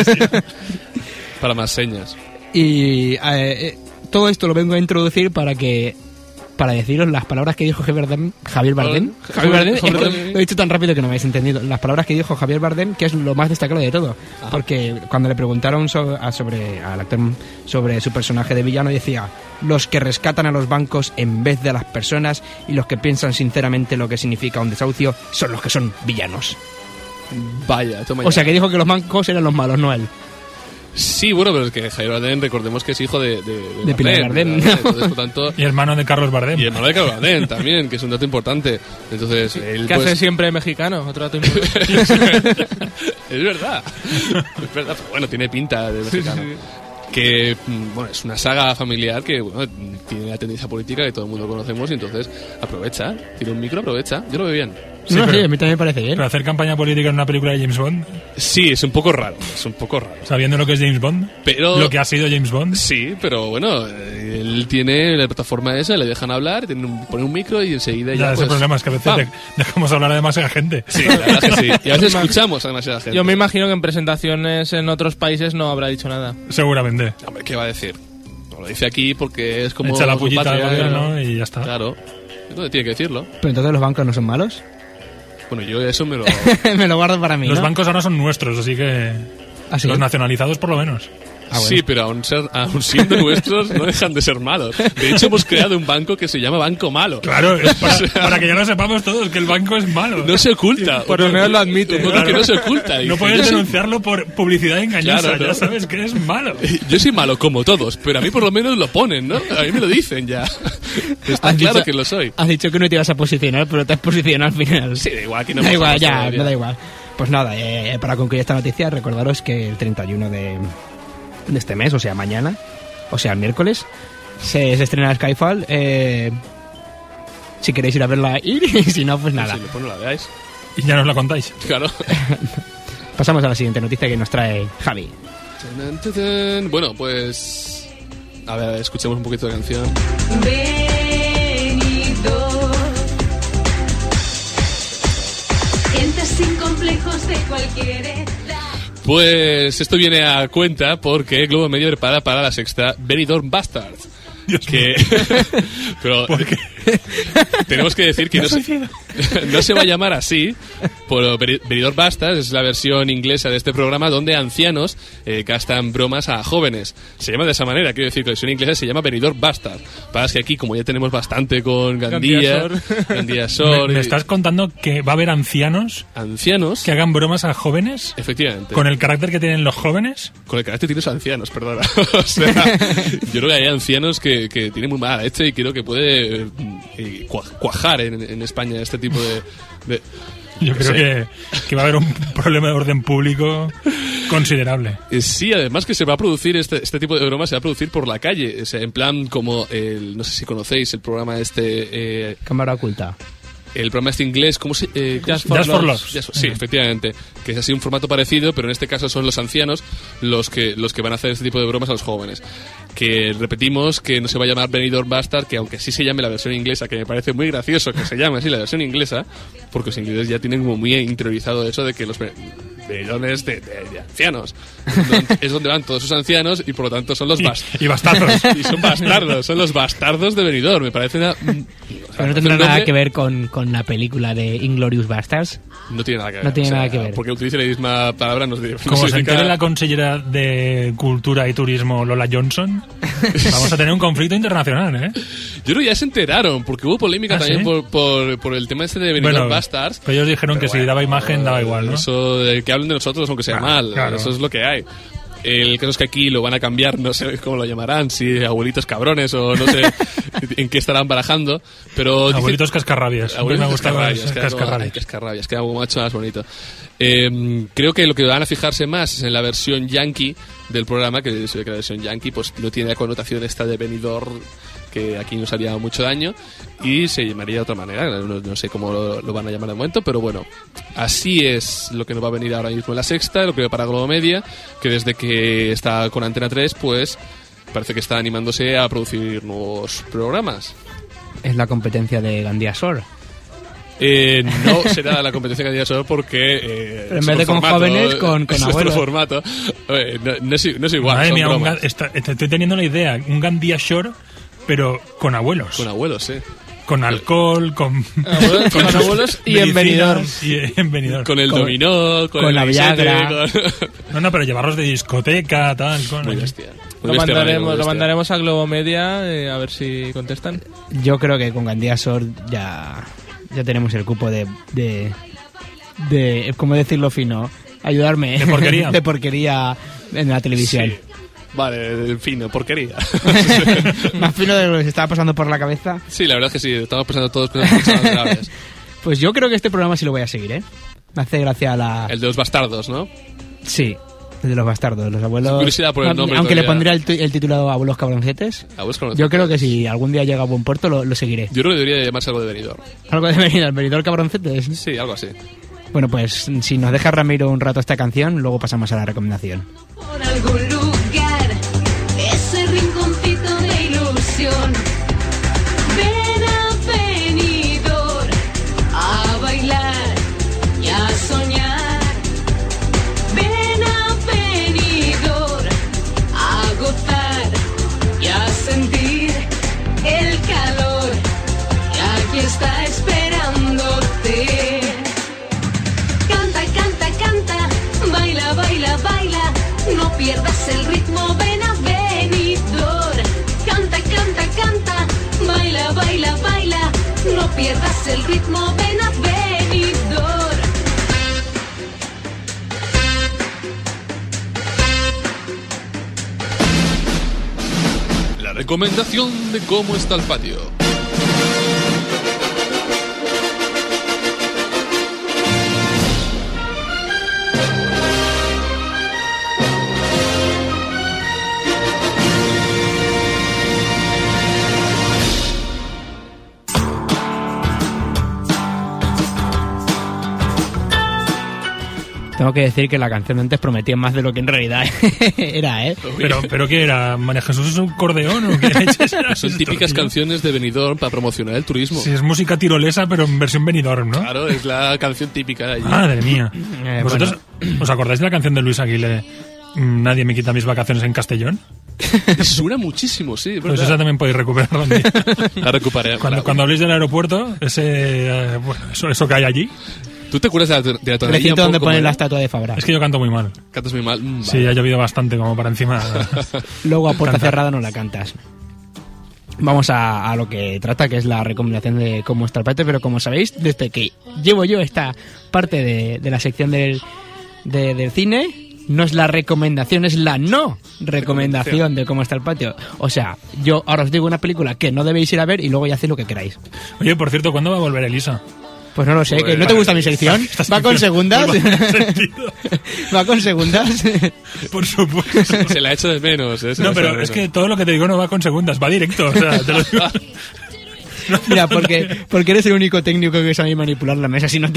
Para más señas. Y todo esto lo vengo a introducir para deciros las palabras que dijo Javier Bardem. Javier Bardem. Es que lo he dicho tan rápido que no me habéis entendido. Las palabras que dijo Javier Bardem, que es lo más destacado de todo. Porque cuando le preguntaron al actor sobre su personaje de villano, decía: los que rescatan a los bancos en vez de a las personas y los que piensan sinceramente lo que significa un desahucio son los que son villanos. Vaya, toma ya. O sea que dijo que los bancos eran los malos, no él. Sí, bueno, pero es que Javier Bardem, recordemos que es hijo de Pilar Bardem, ¿verdad? ¿no? Entonces, por tanto... Y hermano de Carlos Bardem. Y hermano de Carlos Bardem también, que es un dato importante. Entonces, él Que pues... hace siempre mexicano, otro dato importante. Es verdad. Es verdad, pero bueno, tiene pinta de mexicano. Que, bueno, es una saga familiar que, bueno, tiene la tendencia política que todo el mundo conocemos y entonces aprovecha. Tiene un micro, aprovecha. Yo lo veo bien. Sí, no, pero- sí, a mí también me parece bien. Pero hacer campaña política en una película de James Bond, Sí, es un poco raro, sabiendo lo que es James Bond, Pero... lo que ha sido James Bond. Sí, pero bueno, él tiene la plataforma esa, le dejan hablar, pone un micro y enseguida ya Ya, ese pues, problema es que a veces ¡pam! dejamos hablar a demasiada gente. Sí, la verdad es que sí. Y a veces escuchamos a demasiada gente. Yo me imagino que en presentaciones en otros países no habrá dicho nada. Seguramente. Hombre, ¿qué va a decir? No lo dice aquí porque es como... Echa la su pullita al patria, gobierno ¿no? y ya está. Claro. Entonces tiene que decirlo. Pero entonces los bancos no son malos. Bueno, yo eso me lo... Me lo guardo para mí, Los ¿no? bancos ahora son nuestros, así que... ¿Ah, sí? Los nacionalizados por lo menos. Ah, bueno. Sí, pero aún siendo nuestros no dejan de ser malos. De hecho, hemos creado un banco que se llama Banco Malo. Claro, para que ya lo sepamos todos, que el banco es malo. No se oculta. Por lo menos lo admite. Un banco que no se oculta. No Dice, puedes yo soy- denunciarlo por publicidad engañosa, Claro, ¿no? ya sabes que es malo. Yo soy malo como todos, pero a mí por lo menos lo ponen, ¿no? A mí me lo dicen ya. Está Has claro dicho- que lo soy. Has dicho que no te ibas a posicionar, pero te has posicionado al final. Sí, da igual, que no da hemos igual, hablado ya, todavía. me da igual. Pues nada, para concluir esta noticia, recordaros que el 31 de este mes, o sea, mañana, o sea, el miércoles, se estrena Skyfall. Si queréis ir a verla, ir, y si no, pues nada. Sí, pues no la veáis. Y ya nos la contáis. Claro. Pasamos a la siguiente noticia que nos trae Javi. Bueno, pues... A ver, escuchemos un poquito de canción. Venido. Sientes sin complejos de cualquier edad. Pues esto viene a cuenta porque Globo Medio prepara para la sexta Benidorm Bastards. Dios Que... Pero... ¿Por qué? Tenemos que decir que no se va a llamar así, por Benidorm Bastards es la versión inglesa de este programa donde ancianos gastan bromas a jóvenes. Se llama de esa manera, quiero decir que la versión inglesa se llama Benidorm Bastards. Para que aquí, como ya tenemos bastante con Gandía Sor... ¿Me estás contando que va a haber ancianos que hagan bromas a jóvenes? Efectivamente. ¿Con el carácter que tienen los jóvenes? Con el carácter que tienen los ancianos, perdona. O sea, yo creo que hay ancianos que tienen muy mala leche y creo que puede cuajar en España este tipo de yo creo que va a haber un problema de orden público considerable. Sí, además que se va a producir este tipo de bromas, se va a producir por la calle, o sea, en plan como no sé si conocéis el programa Cámara Oculta. El programa inglés, ¿cómo se...? Just for Love. Sí, efectivamente. Que es así un formato parecido, pero en este caso son los ancianos los que van a hacer este tipo de bromas a los jóvenes. Que repetimos que no se va a llamar Benidorm Bastard, que aunque sí se llame la versión inglesa, que me parece muy gracioso que se llame así la versión inglesa, porque los ingleses ya tienen como muy interiorizado eso de que los Benidorms de ancianos. Es donde van todos sus ancianos y por lo tanto son los y bastardos. Y son bastardos, son los bastardos de Benidorm. Me parece una... Pero no tendrá nada que ver con la película de Inglourious Basterds. No tiene nada que ver. No tiene nada que ver. Porque utilice la misma palabra nos dice. Como se entere la consellera de Cultura y Turismo, Lola Johnson, vamos a tener un conflicto internacional, ¿eh? Yo creo que ya se enteraron, porque hubo polémica también ¿sí? por el tema este de Benidorm Bastards. Pero ellos dijeron que si daba imagen daba igual, ¿no? Eso de que hablen de nosotros aunque sea mal, claro. Eso es lo que hay. El caso es que aquí lo van a cambiar, no sé cómo lo llamarán, si abuelitos cabrones o no sé en qué estarán barajando, pero... Abuelitos cascarrabias. Abuelitos me gustaba cascarrabias, queda algo macho más bonito. Creo que lo que van a fijarse más es en la versión yankee del programa, que se ve que la versión yankee pues no tiene la connotación esta de Benidorm, que aquí nos haría mucho daño, y se llamaría de otra manera, no sé cómo lo van a llamar de momento, pero bueno, así es lo que nos va a venir ahora mismo en La Sexta, lo que va para Globo Media, que desde que está con Antena 3, pues parece que está animándose a producir nuevos programas. Es la competencia de Gandía Sor. No será la competencia de Gandía Sor porque... en vez de con formato, jóvenes, con abuelos. Formato. No es igual. Madre mía, estoy teniendo la idea, un Gandía Sor, pero con abuelos. Con abuelos, sí. Con alcohol, con abuelos y en Benidorm. Con el dominó, con la Viagra. No, pero llevarlos de discoteca, tal. Muy bestia. Lo mandaremos a Globo Media a ver si contestan. Yo creo que con Gandía Sor ya tenemos el cupo de ¿cómo decirlo fino? Ayudarme. De porquería. De porquería en la televisión. Sí. Vale, fino, porquería. Más fino de lo que se estaba pasando por la cabeza. Sí, la verdad es que sí, estamos pensando todos cosas graves. Pues yo creo que este programa sí lo voy a seguir, ¿eh? Me hace gracia El de los bastardos, ¿no? Sí, el de los bastardos, los abuelos... Curiosidad por el nombre. Aunque le pondría el titulado Abuelos Cabroncetes. Yo creo que si algún día llega a buen puerto lo seguiré. Yo creo que debería llamarse algo de Benidorm. ¿Algo de Benidorm Cabroncetes? Sí, algo así. Bueno, pues si nos deja Ramiro un rato esta canción, luego pasamos a la recomendación. Por algún lugar, ese rinconcito de ilusión. Ven a Benidorm a bailar y a soñar. Ven a Benidorm a gozar y a sentir el calor que aquí está esperándote. Baila, no pierdas el ritmo, ven a Benidorm. Canta, baila, no pierdas el ritmo, ven a Benidorm. La recomendación de cómo está el patio. Tengo que decir que la canción de antes prometía más de lo que en realidad era, ¿eh? ¿Pero qué era? ¿María Jesús es un acordeón o qué leches era? Son típicas canciones de Benidorm para promocionar el turismo. Sí, es música tirolesa, pero en versión Benidorm, ¿no? Claro, es la canción típica de allí. Madre mía. ¿Vosotros os acordáis de la canción de Luis Aguilé, Nadie me quita mis vacaciones en Castellón? Suena muchísimo, sí, es Pues verdad. esa también podéis recuperar un día. La recuperé. Cuando habléis del aeropuerto, eso que hay allí. ¿Tú te acuerdas de la El tonadilla? recinto donde ¿Cómo ponen era? la estatua de Fabra. Es que yo canto muy mal. Cantas muy mal. Sí, Vale. ha llovido bastante como para encima. Luego a puerta Cantar. cerrada no la cantas. Vamos a lo que trata, que es la recomendación de cómo está el patio, pero como sabéis, desde que llevo yo esta parte de la sección del cine, no es la recomendación, es la no recomendación de cómo está el patio. O sea, yo ahora os digo una película que no debéis ir a ver y luego ya hacéis lo que queráis. Oye, por cierto, ¿cuándo va a volver Elisa? Pues no lo sé, Pues, que no te gusta mi sección. Esta ¿Va con sección segundas? no va en sentido. ¿Va con segundas? Por supuesto. Se la echa de menos. Se la No, echa pero de es menos. que todo lo que te digo no va con segundas, va directo. O sea, te lo digo. Mira, porque eres el único técnico que sabe manipular la mesa, si no te...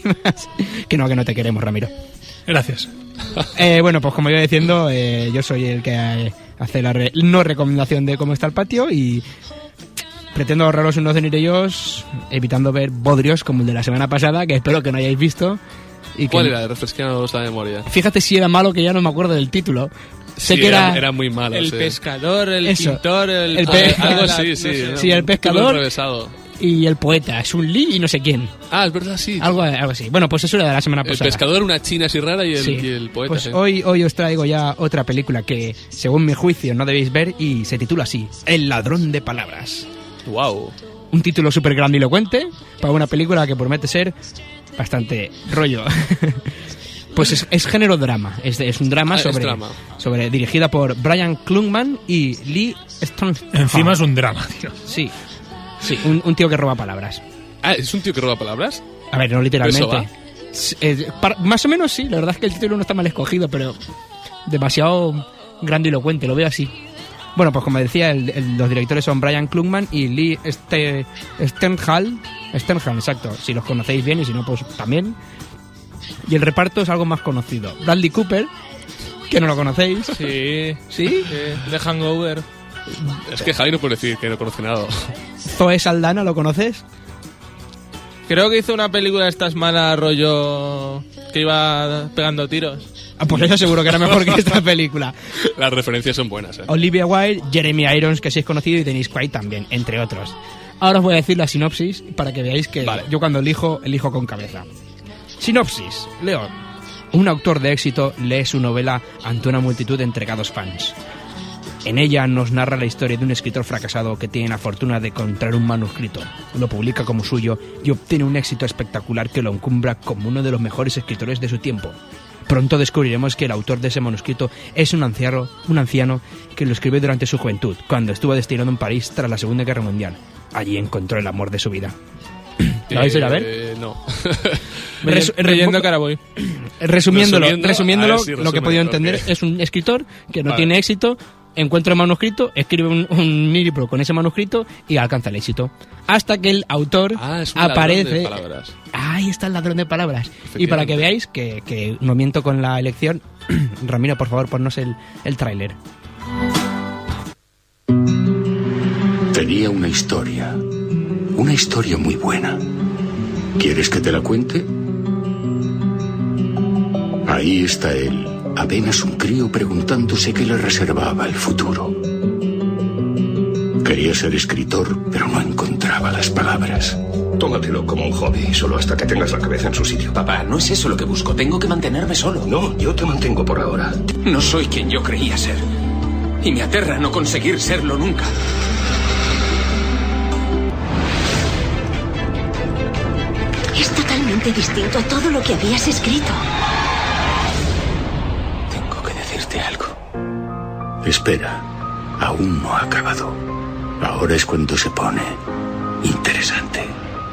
que no te queremos, Ramiro. Gracias. Bueno, pues como iba diciendo, yo soy el que hace la no recomendación de cómo está el patio y pretendo ahorraros unos dinerillos evitando ver bodrios como el de la semana pasada, que espero que no hayáis visto. Y que, ¿Cuál era? Refrescanos la memoria. fíjate si era malo, que ya no me acuerdo del título. Sé Sí, que era muy malo. El sí. pescador, el Eso. pintor, El Algo la- así, sí. Sí, el pescador. Un enrevesado. Y el poeta, es un Lee y no sé quién. Ah, es verdad, sí. Algo así. Bueno, pues eso era de la semana El pasada. pescador, una china así rara y el, Sí. y el poeta. Pues sí. hoy os traigo ya otra película que, según mi juicio, no debéis ver y se titula así: El ladrón de palabras. Wow. Un título súper grandilocuente para una película que promete ser bastante rollo. Pues es género drama. Es un drama, Es drama. sobre dirigida por Brian Klugman y Lee Strasberg. Encima es un drama, tío. Sí, un tío que roba palabras. Ah, ¿es un tío que roba palabras? A ver, no literalmente. ¿Eso va? Más o menos sí, la verdad es que el título no está mal escogido, pero demasiado grandilocuente, lo veo así. Bueno, pues como decía, los directores son Brian Klugman y Lee Sternhall, exacto, si los conocéis bien y si no, pues también. Y el reparto es algo más conocido. Bradley Cooper, que no lo conocéis. Sí, ¿Sí? de Hangover. Es que Javi no puede decir que no conoce nada. Zoe Saldana, ¿lo conoces? Creo que hizo una película de estas malas rollo que iba pegando tiros. Ah, pues eso seguro que era mejor que esta película. Las referencias son buenas, ¿eh? Olivia Wilde, Jeremy Irons, que sí es conocido, y Dennis Quaid también, entre otros. Ahora os voy a decir la sinopsis para que veáis que Vale. yo cuando elijo con cabeza. Sinopsis. Leo. Un autor de éxito lee su novela ante una multitud de entregados fans. En ella nos narra la historia de un escritor fracasado que tiene la fortuna de encontrar un manuscrito, lo publica como suyo y obtiene un éxito espectacular que lo encumbra como uno de los mejores escritores de su tiempo. Pronto descubriremos que el autor de ese manuscrito es un anciano que lo escribió durante su juventud, cuando estuvo destinado en París tras la Segunda Guerra Mundial. Allí encontró el amor de su vida. ¿La vais a ir a ver? No. Leyendo cara voy. Resumiéndolo, Resumiendo, a ver si lo que he resume, podido entender ok. es un escritor que no Vale. tiene éxito, encuentra el manuscrito, escribe un libro con ese manuscrito y alcanza el éxito. Hasta que el autor Ah, es un ladrón aparece... de palabras. Ahí está el ladrón de palabras. Y para que veáis que no miento con la elección, Ramiro, por favor, ponnos el tráiler. Tenía una historia muy buena. ¿Quieres que te la cuente? Ahí está él, apenas un crío preguntándose qué le reservaba el futuro. Quería ser escritor, pero no encontraba las palabras. Tómatelo como un hobby, solo hasta que tengas la cabeza en su sitio. Papá, no es eso lo que busco. Tengo que mantenerme solo. No, yo te mantengo por ahora. No soy quien yo creía ser. Y me aterra no conseguir serlo nunca. Es totalmente distinto a todo lo que habías escrito. Tengo que decirte algo. Espera, aún no ha acabado. Ahora es cuando se pone interesante.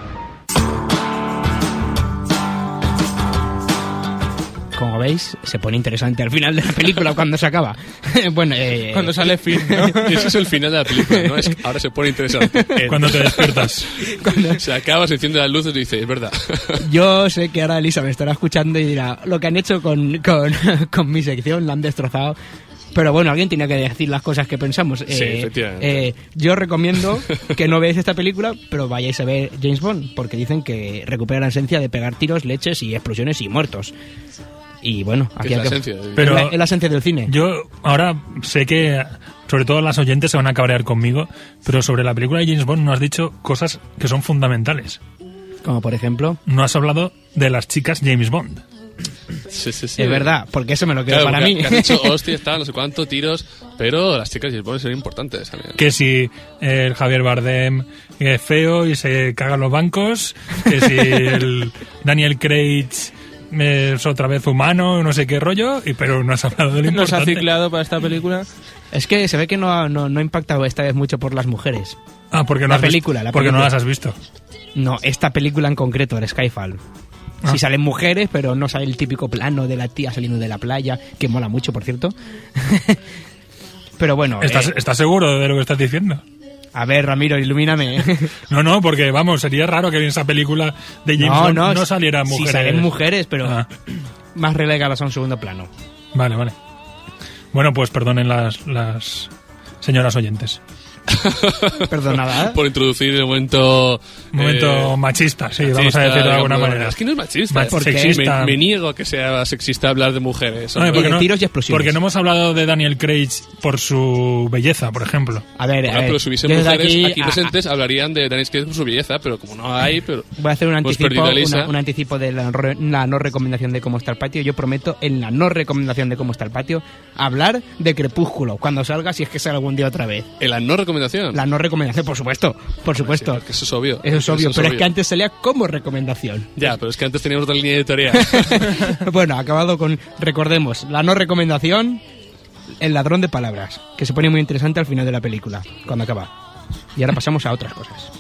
Como veis, se pone interesante al final de la película cuando se acaba. Bueno, Cuando sale fin, ¿no? Ese es el final de la película, ¿no? Es que ahora se pone interesante. Cuando te despiertas. Se acaba, se enciende las luces y dice, es verdad. Yo sé que ahora Elisa me estará escuchando y dirá, lo que han hecho con mi sección, la han destrozado. Pero bueno, alguien tiene que decir las cosas que pensamos. Sí, efectivamente. Yo recomiendo que no veáis esta película, pero vayáis a ver James Bond, porque dicen que recupera la esencia de pegar tiros, leches y explosiones y muertos. Y bueno, aquí es la esencia. Pero es la esencia del cine. Yo ahora sé que, sobre todo las oyentes se van a cabrear conmigo, pero sobre la película de James Bond no has dicho cosas que son fundamentales. Como por ejemplo... No has hablado de las chicas James Bond. Sí. Es verdad, porque eso me lo quedo para mí. Que han dicho, hostia, está, no sé cuánto, tiros, pero las chicas James Bond son importantes también. Que si el Javier Bardem es feo y se cagan los bancos, que si el Daniel Craig es otra vez humano, no sé qué rollo, pero no has hablado de lo Nos ha importante. ciclado para esta película. Es que se ve que no ha impactado esta vez mucho por las mujeres. Ah, porque no La has película, visto, la porque no película. las has visto. No, esta película en concreto, el Skyfall. Ah. Sí salen mujeres, pero no sale el típico plano de la tía saliendo de la playa, que mola mucho, por cierto. Pero bueno... ¿Estás seguro de lo que estás diciendo? A ver, Ramiro, ilumíname. No, porque vamos, sería raro que en esa película de James Bond no salieran mujeres. Sí salen mujeres, pero más relegadas a un segundo plano. Vale. Bueno, pues perdonen las señoras oyentes. Perdonada. Por introducir el momento... machista, sí, vamos a decirlo de alguna manera. Es que no es machista. Sexista. Me niego a que sea sexista hablar de mujeres. No, de tiros y explosiones. Porque no hemos hablado de Daniel Craig por su belleza, por ejemplo. A ver, pero si hubiesen mujeres aquí presentes hablarían de Daniel Craig por su belleza, pero como no hay... Pero voy a hacer un anticipo, un anticipo de la no recomendación de Cómo está el patio. Yo prometo, en la no recomendación de Cómo está el patio, hablar de Crepúsculo, cuando salga, si es que sale algún día otra vez. ¿En la no recomendación? La no recomendación, por supuesto. Sí, eso es obvio. Eso es obvio, pero es que antes salía como recomendación. Ya, pero es que antes teníamos otra línea editorial. Bueno, acabado con, recordemos, la no recomendación, El ladrón de palabras, que se pone muy interesante al final de la película, cuando acaba. Y ahora pasamos a otras cosas.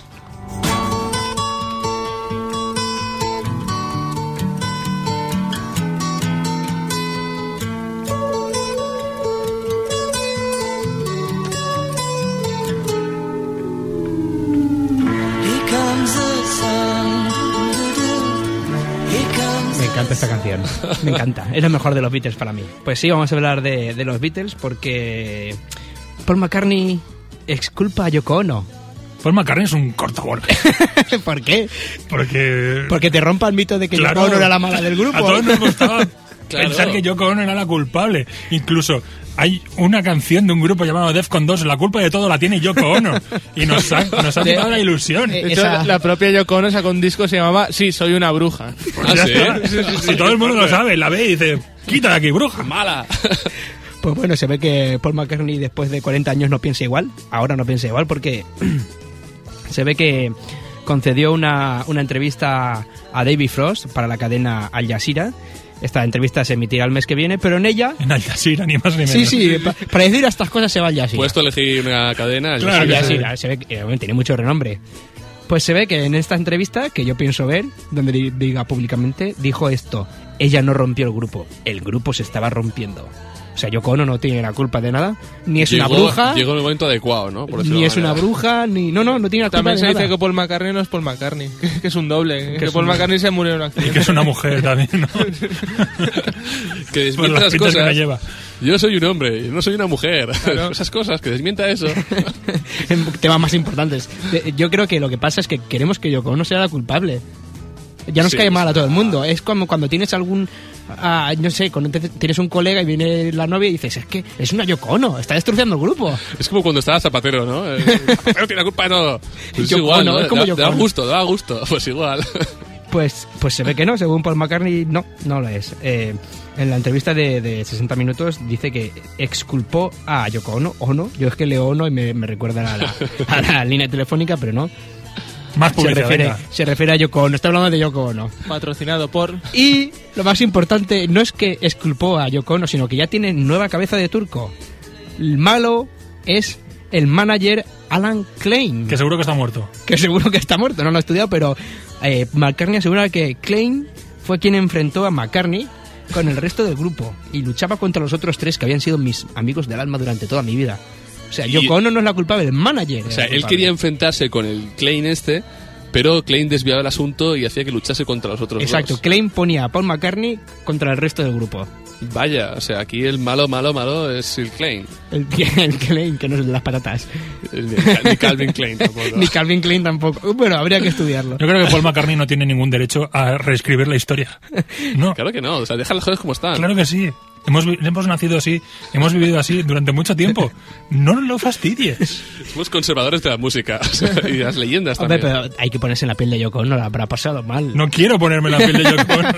Me encanta esta canción, me encanta, es lo mejor de los Beatles para mí. Pues sí, vamos a hablar de los Beatles porque Paul McCartney exculpa a Yoko Ono. Paul McCartney es un cortagolpe. ¿Por qué? Porque te rompa el mito de que Yoko Ono era la mala del grupo. A todos nos gustaba pensar que Yoko Ono era la culpable. Incluso hay una canción de un grupo llamado Defcon 2, la culpa de todo la tiene Yoko Ono. Y nos ha quitado la ilusión. De hecho, la propia Yoko Ono sacó un disco que se llamaba Sí, soy una bruja. Si todo el mundo lo sabe, la ve y dice, quita de aquí, bruja. Mala. Pues bueno, se ve que Paul McCartney después de 40 años no piensa igual. Ahora no piensa igual porque se ve que concedió una entrevista a David Frost para la cadena Al Jazeera. Esta entrevista se emitirá el mes que viene, pero en ella... En Al Jazeera, ni más ni menos. Sí, para decir estas cosas se va Al Jazeera. Puesto a elegir una cadena, Al Jazeera. Se ve que tiene mucho renombre. Pues se ve que en esta entrevista, que yo pienso ver, donde diga públicamente, dijo esto: ella no rompió el grupo se estaba rompiendo. O sea, Yoko Ono no tiene la culpa de nada, ni es una bruja. Llegó en el momento adecuado, ¿no? Ni es una bruja, ni... No tiene la culpa También de se nada. dice que Paul McCartney no es Paul McCartney, que es un doble. Que Paul McCartney se murió en un accidente. Y que es una mujer también, ¿no? Que desmienta las pintas cosas. que me lleva. Yo soy un hombre, yo no soy una mujer. Claro. Esas cosas, que desmienta eso. Temas más importantes. Yo creo que lo que pasa es que queremos que Yoko Ono sea la culpable. Ya nos cae mal a todo el mundo. Es como cuando tienes algún... no sé, cuando tienes un colega y viene la novia y dices, es que es una Yoko Ono, está destrozando el grupo. Es como cuando estaba Zapatero, ¿no? Zapatero tiene la culpa de todo. Pues es Yoko igual, Ono, ¿no? es como Yoko da Ono. gusto. Pues igual. Pues se ve que no, según Paul McCartney, no lo es. En la entrevista de 60 minutos dice que exculpó a Yoko Ono. Yo es que leo Ono y me recuerda a la línea telefónica, pero no. Más publicidad. Se refiere a Yoko Ono, está hablando de Yoko Ono. Patrocinado por... Y lo más importante no es que exculpó a Yoko Ono, sino que ya tiene nueva cabeza de turco. El malo es el manager Alan Klein. Que seguro que está muerto. No lo he estudiado, pero McCartney asegura que Klein fue quien enfrentó a McCartney con el resto del grupo y luchaba contra los otros tres que habían sido mis amigos del alma durante toda mi vida. O sea, Yoko Ono no es la culpable, el manager. O sea, él quería enfrentarse con el Klein pero Klein desviaba el asunto y hacía que luchase contra los otros Exacto, dos. Klein ponía a Paul McCartney contra el resto del grupo. Vaya, o sea, aquí el malo es el Klein. El Klein, que no es de las patatas. Ni Calvin Klein tampoco. Ni Calvin Klein tampoco. Bueno, habría que estudiarlo. Yo creo que Paul McCartney no tiene ningún derecho a reescribir la historia. No. Claro que no, o sea, deja las cosas como están. Claro que sí. Hemos nacido así, hemos vivido así durante mucho tiempo. No lo fastidies. Somos conservadores de la música, o sea, y las leyendas también. Hombre, pero hay que ponerse en la piel de Yoko Ono, la habrá pasado mal. No quiero ponerme en la piel de Yoko Ono.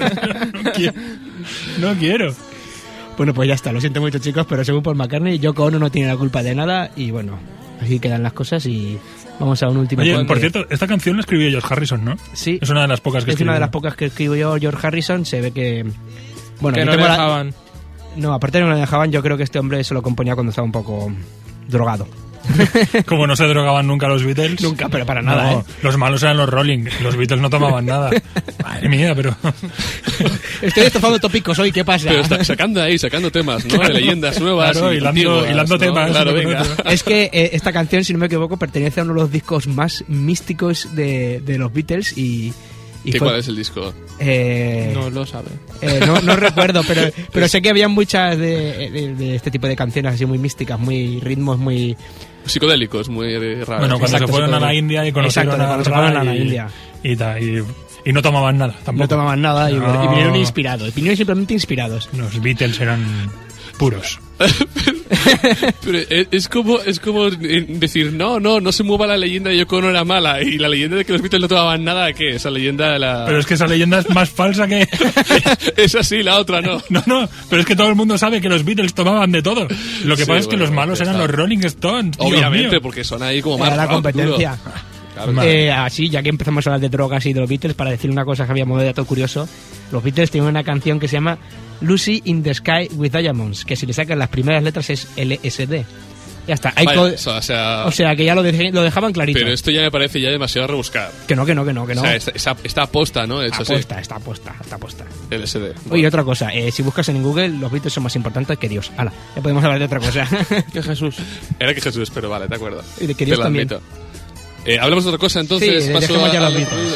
No quiero. Bueno, pues ya está, lo siento mucho, chicos, pero según Paul McCartney, Yoko Ono no tiene la culpa de nada y bueno, así quedan las cosas y vamos a un último... Oye, por cierto, esta canción la escribió George Harrison, ¿no? Sí. Es una de las pocas que escribió. Es una de las pocas que escribió George Harrison, se ve que... Bueno, que no le dejaban. No, aparte de que no le dejaban, yo creo que este hombre se lo componía cuando estaba un poco drogado. Como no se drogaban nunca los Beatles. Nunca, pero para nada, no, los malos eran los Rolling, los Beatles no tomaban nada. Madre mía, pero... Estoy destrozando tópicos hoy, ¿qué pasa? Pero sacando temas, ¿no? De leyendas nuevas. Claro, hilando temas. ¿no? Claro, venga. Es que esta canción, si no me equivoco, pertenece a uno de los discos más místicos de los Beatles y ¿Cuál es el disco? No lo sabe. No recuerdo, pero sé que había muchas de este tipo de canciones así muy místicas, muy ritmos muy... psicodélicos, muy raros. Bueno, cuando se fueron a la India y conocieron a la India. Y no tomaban nada tampoco. No tomaban nada y vinieron inspirados. Vinieron simplemente inspirados. Los Beatles eran puros. Pero es como decir no se mueva la leyenda de Yoko Ono era mala y la leyenda de que los Beatles no tomaban nada, ¿qué? Esa leyenda de la... Pero es que esa leyenda es más falsa que... Esa sí, la otra no. No, pero es que todo el mundo sabe que los Beatles tomaban de todo. Lo que pasa es que los malos eran los Rolling Stones. Obviamente, porque son ahí como más... la competencia. Claro. Así, ya que empezamos a hablar de drogas y de los Beatles, para decir una cosa que había modo de dato curioso, los Beatles tienen una canción que se llama Lucy in the Sky with Diamonds, que si le sacan las primeras letras es LSD. Ya está. O sea, que ya lo dejaban clarito. Pero esto ya me parece ya demasiado rebuscar. Que no. O sea, está aposta, ¿no? Está aposta. LSD. Oye, otra cosa. Si buscas en Google, los Beatles son más importantes que Dios. Hala, ya podemos hablar de otra cosa. Que Jesús. Era que Jesús, pero vale, de acuerdo. Y de que Dios también. Hablamos de otra cosa, entonces. Sí, dejemos ya los Beatles.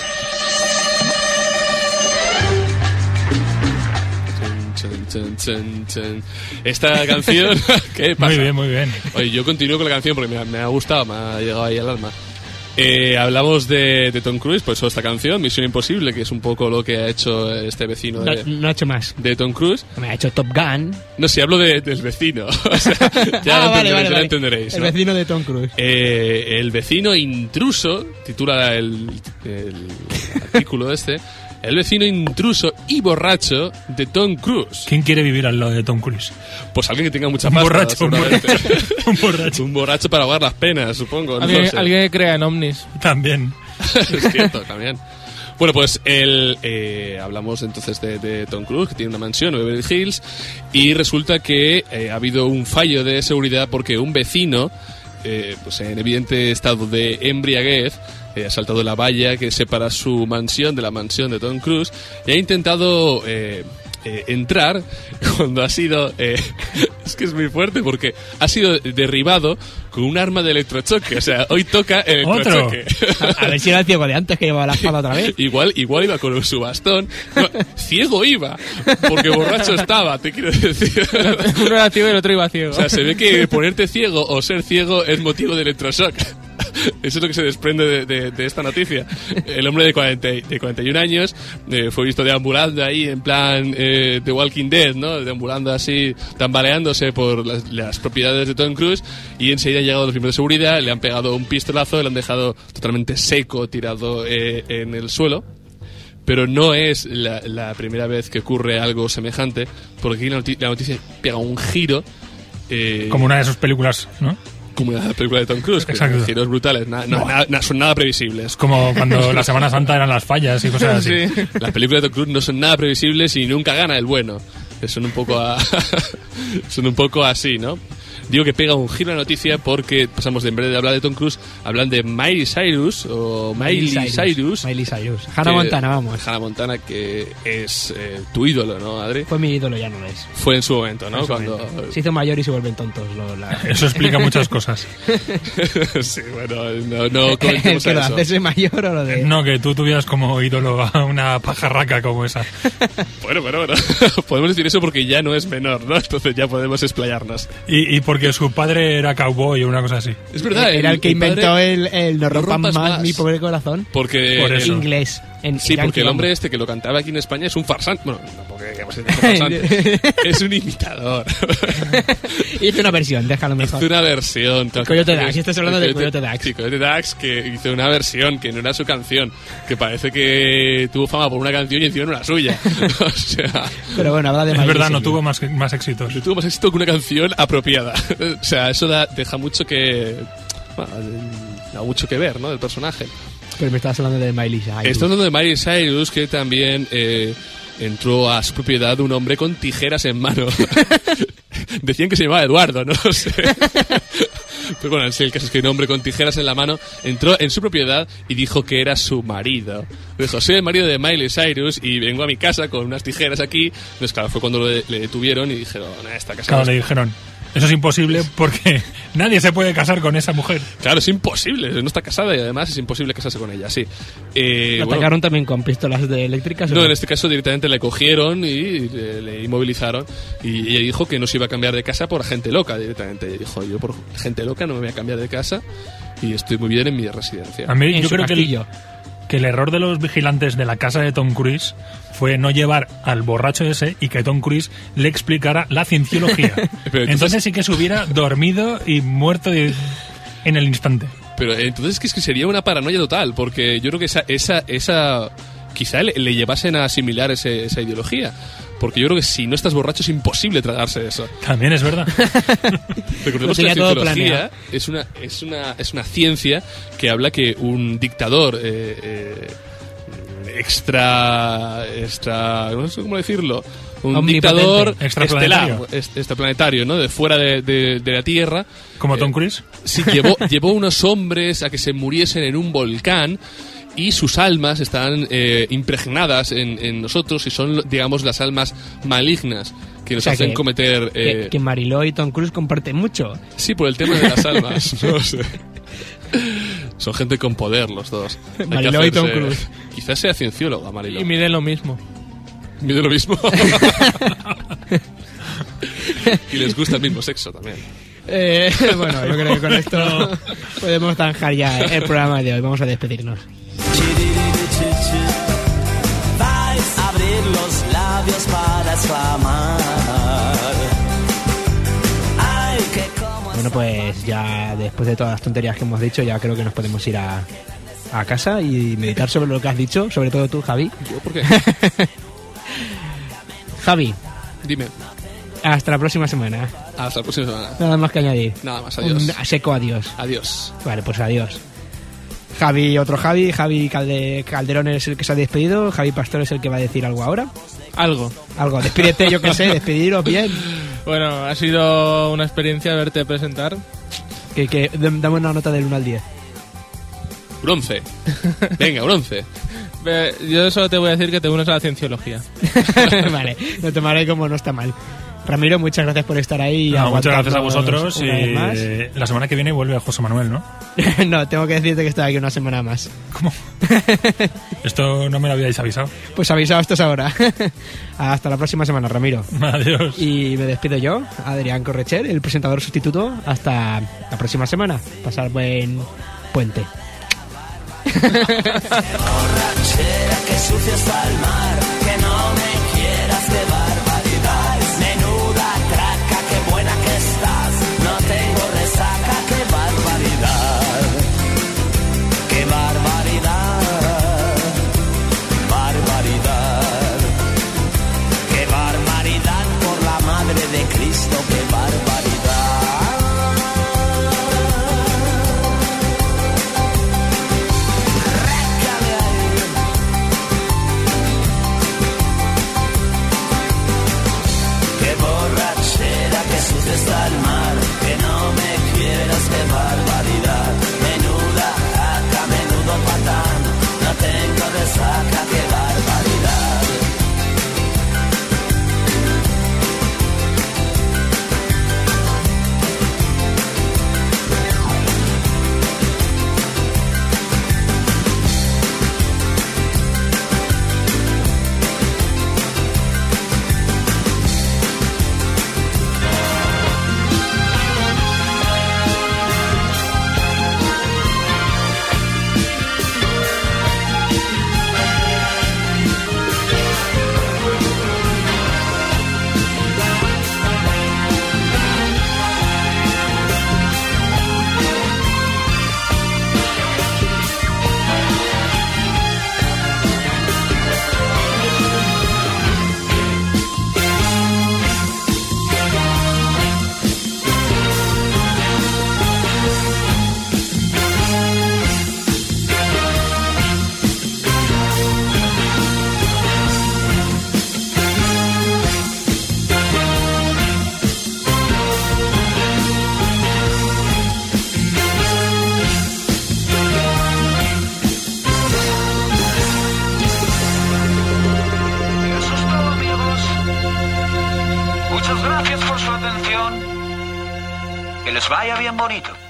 Esta canción, ¿qué pasa? Muy bien. Oye, yo continúo con la canción porque me ha gustado, me ha llegado ahí al alma. Hablamos de Tom Cruise, por eso esta canción, Misión Imposible, que es un poco lo que ha hecho este vecino no ha hecho más de Tom Cruise. Me ha hecho Top Gun. No, si hablo del vecino. O sea, ya lo entenderéis. El ¿no? vecino de Tom Cruise. El vecino intruso, titula el artículo este. El vecino intruso y borracho de Tom Cruise. ¿Quién quiere vivir al lado de Tom Cruise? Pues alguien que tenga mucha pasta. Un borracho para ahogar las penas, supongo. Alguien que crea en ovnis. También. Es cierto, también. Bueno, pues hablamos entonces de Tom Cruise, que tiene una mansión en Beverly Hills, y resulta que ha habido un fallo de seguridad porque un vecino, pues en evidente estado de embriaguez, ha saltado la valla que separa su mansión de la mansión de Tom Cruise y ha intentado entrar cuando ha sido... es que es muy fuerte porque ha sido derribado con un arma de electrochoque. O sea, hoy toca el electrochoque. A ver si era el ciego de antes que llevaba la espada otra vez. Igual iba con su bastón. No, ciego iba, porque borracho estaba, te quiero decir. Uno era ciego y el otro iba ciego. O sea, se ve que ponerte ciego o ser ciego es motivo de electroshock. Eso es lo que se desprende de esta noticia. El hombre de 41 años fue visto deambulando ahí en plan The Walking Dead, ¿no? Deambulando así, tambaleándose por las propiedades de Tom Cruise, y enseguida han llegado los miembros de seguridad, le han pegado un pistolazo, le han dejado totalmente seco, tirado en el suelo. Pero no es la primera vez que ocurre algo semejante, porque aquí la noticia pega un giro. Como una de sus películas, ¿no? Como una película de Tom Cruise, que son giros brutales, son nada previsibles. Como cuando la Semana Santa eran las fallas y cosas así. Sí. Las películas de Tom Cruise no son nada previsibles y nunca gana el bueno. Son un poco así, ¿no? Digo que pega un giro a la noticia porque pasamos de en vez de hablar de Tom Cruise, hablan de Miley Cyrus o Miley Cyrus. Hannah Montana, vamos. Hannah Montana, que es tu ídolo, ¿no, Adri? Fue mi ídolo, ya no lo es. Fue en su momento, ¿no? Cuando se hizo mayor y se vuelven tontos. Eso explica muchas cosas. Sí, bueno, no comentemos ¿Que lo eso. haces mayor o lo de...? No, que tú tuvieras como ídolo a una pajarraca como esa. Bueno. Podemos decir eso porque ya no es menor, ¿no? Entonces ya podemos explayarnos. Y porque su padre era cowboy o una cosa así. Es verdad. Era el que inventó el No rompas más más mi pobre corazón. Porque Por eso. Inglés. Sí, porque el hombre este que lo cantaba aquí en España es un farsante. Bueno, no porque digamos que es un farsante. Es un imitador. Hizo una versión, déjalo mejor. Hizo una versión. Coyote Dax, estás hablando de Coyote Dax. Sí, Coyote Dax, que hizo una versión que no era su canción, que parece que tuvo fama por una canción y encima no era suya. O sea... Pero bueno, habla de Es Miley verdad, no Cyrus. tuvo más éxitos. Tuvo más éxito que una canción apropiada. O sea, eso deja mucho que... Bueno, da mucho que ver, ¿no? Del personaje. Pero me estabas hablando de Miley Cyrus. Estoy hablando de Miley Cyrus, que también entró a su propiedad un hombre con tijeras en mano. Decían que se llamaba Eduardo, no sé. Pero bueno, sí, el caso es que un hombre con tijeras en la mano entró en su propiedad y dijo que era su marido. Dijo, soy el marido de Miley Cyrus y vengo a mi casa con unas tijeras aquí. Entonces, claro, fue cuando le detuvieron y dijeron, esta casa... Claro, le dijeron, eso es imposible porque nadie se puede casar con esa mujer. Claro, es imposible, no está casada y además es imposible casarse con ella, sí. ¿Lo atacaron también con pistolas eléctricas? No, en este caso directamente le cogieron y le inmovilizaron y ella dijo que no se iba a cambiar de casa por gente loca directamente. Ella dijo, yo por gente loca no me voy a cambiar de casa y estoy muy bien en mi residencia. A mí yo creo que el error de los vigilantes de la casa de Tom Cruise fue no llevar al borracho ese y que Tom Cruise le explicara la cienciología. Entonces sí que se hubiera dormido y muerto en el instante. Pero entonces es que sería una paranoia total, porque yo creo que esa quizá le llevasen a asimilar esa ideología. Porque yo creo que si no estás borracho es imposible tragarse eso. También es verdad. Recordemos que la cienciología es una ciencia que habla que un dictador no sé cómo decirlo, un dictador extraplanetario, ¿no? De fuera de la Tierra. ¿Como Tom Cruise? Sí, llevó unos hombres a que se muriesen en un volcán y sus almas están impregnadas en nosotros y son, digamos, las almas malignas que nos hacen cometer... que Mariló y Tom Cruise comparten mucho. Sí, por el tema de las almas. No sé. Son gente con poder los dos. Mariló y Tom Cruise. Quizás sea ciencióloga, Mariló. Y mide lo mismo. ¿Mide lo mismo? Y les gusta el mismo sexo también. Bueno, yo creo que con esto podemos zanjar ya el programa de hoy. Vamos a despedirnos. Vais a abrir los labios para exclamar. Ay, qué cómo. Bueno, pues ya después de todas las tonterías que hemos dicho, ya creo que nos podemos ir a casa y meditar sobre lo que has dicho, sobre todo tú, Javi. ¿Yo por qué? Javi. Dime. Hasta la próxima semana. Hasta la próxima semana. Nada más que añadir. Nada más, adiós. Un seco adiós. Adiós. Vale, pues adiós. Javi Calderón es el que se ha despedido. Javi Pastor es el que va a decir algo ahora. Algo. Despídete, yo que sé, despediros bien. Bueno, ha sido una experiencia verte presentar. Dame una nota del 1 al 10. Bronce. Venga, bronce. Yo solo te voy a decir que te unes a la cienciología. Vale, lo tomaré como no está mal. Ramiro, muchas gracias por estar ahí. Muchas gracias a vosotros. Más. La semana que viene vuelve a José Manuel, ¿no? No, tengo que decirte que estoy aquí una semana más. ¿Cómo? Esto no me lo habíais avisado. Pues avisado esto es ahora. Hasta la próxima semana, Ramiro. Adiós. Y me despido yo, Adrián Correcher, el presentador sustituto. Hasta la próxima semana. Pasar buen puente. Borrachera, que sucio está el mar, que no me quieras, qué barbaridad. Menuda traca, qué buena que estás. No tengo resaca, qué barbaridad. Qué barbaridad. Barbaridad. Qué barbaridad por la madre de Cristo, qué barbaridad. Que les vaya bien bonito.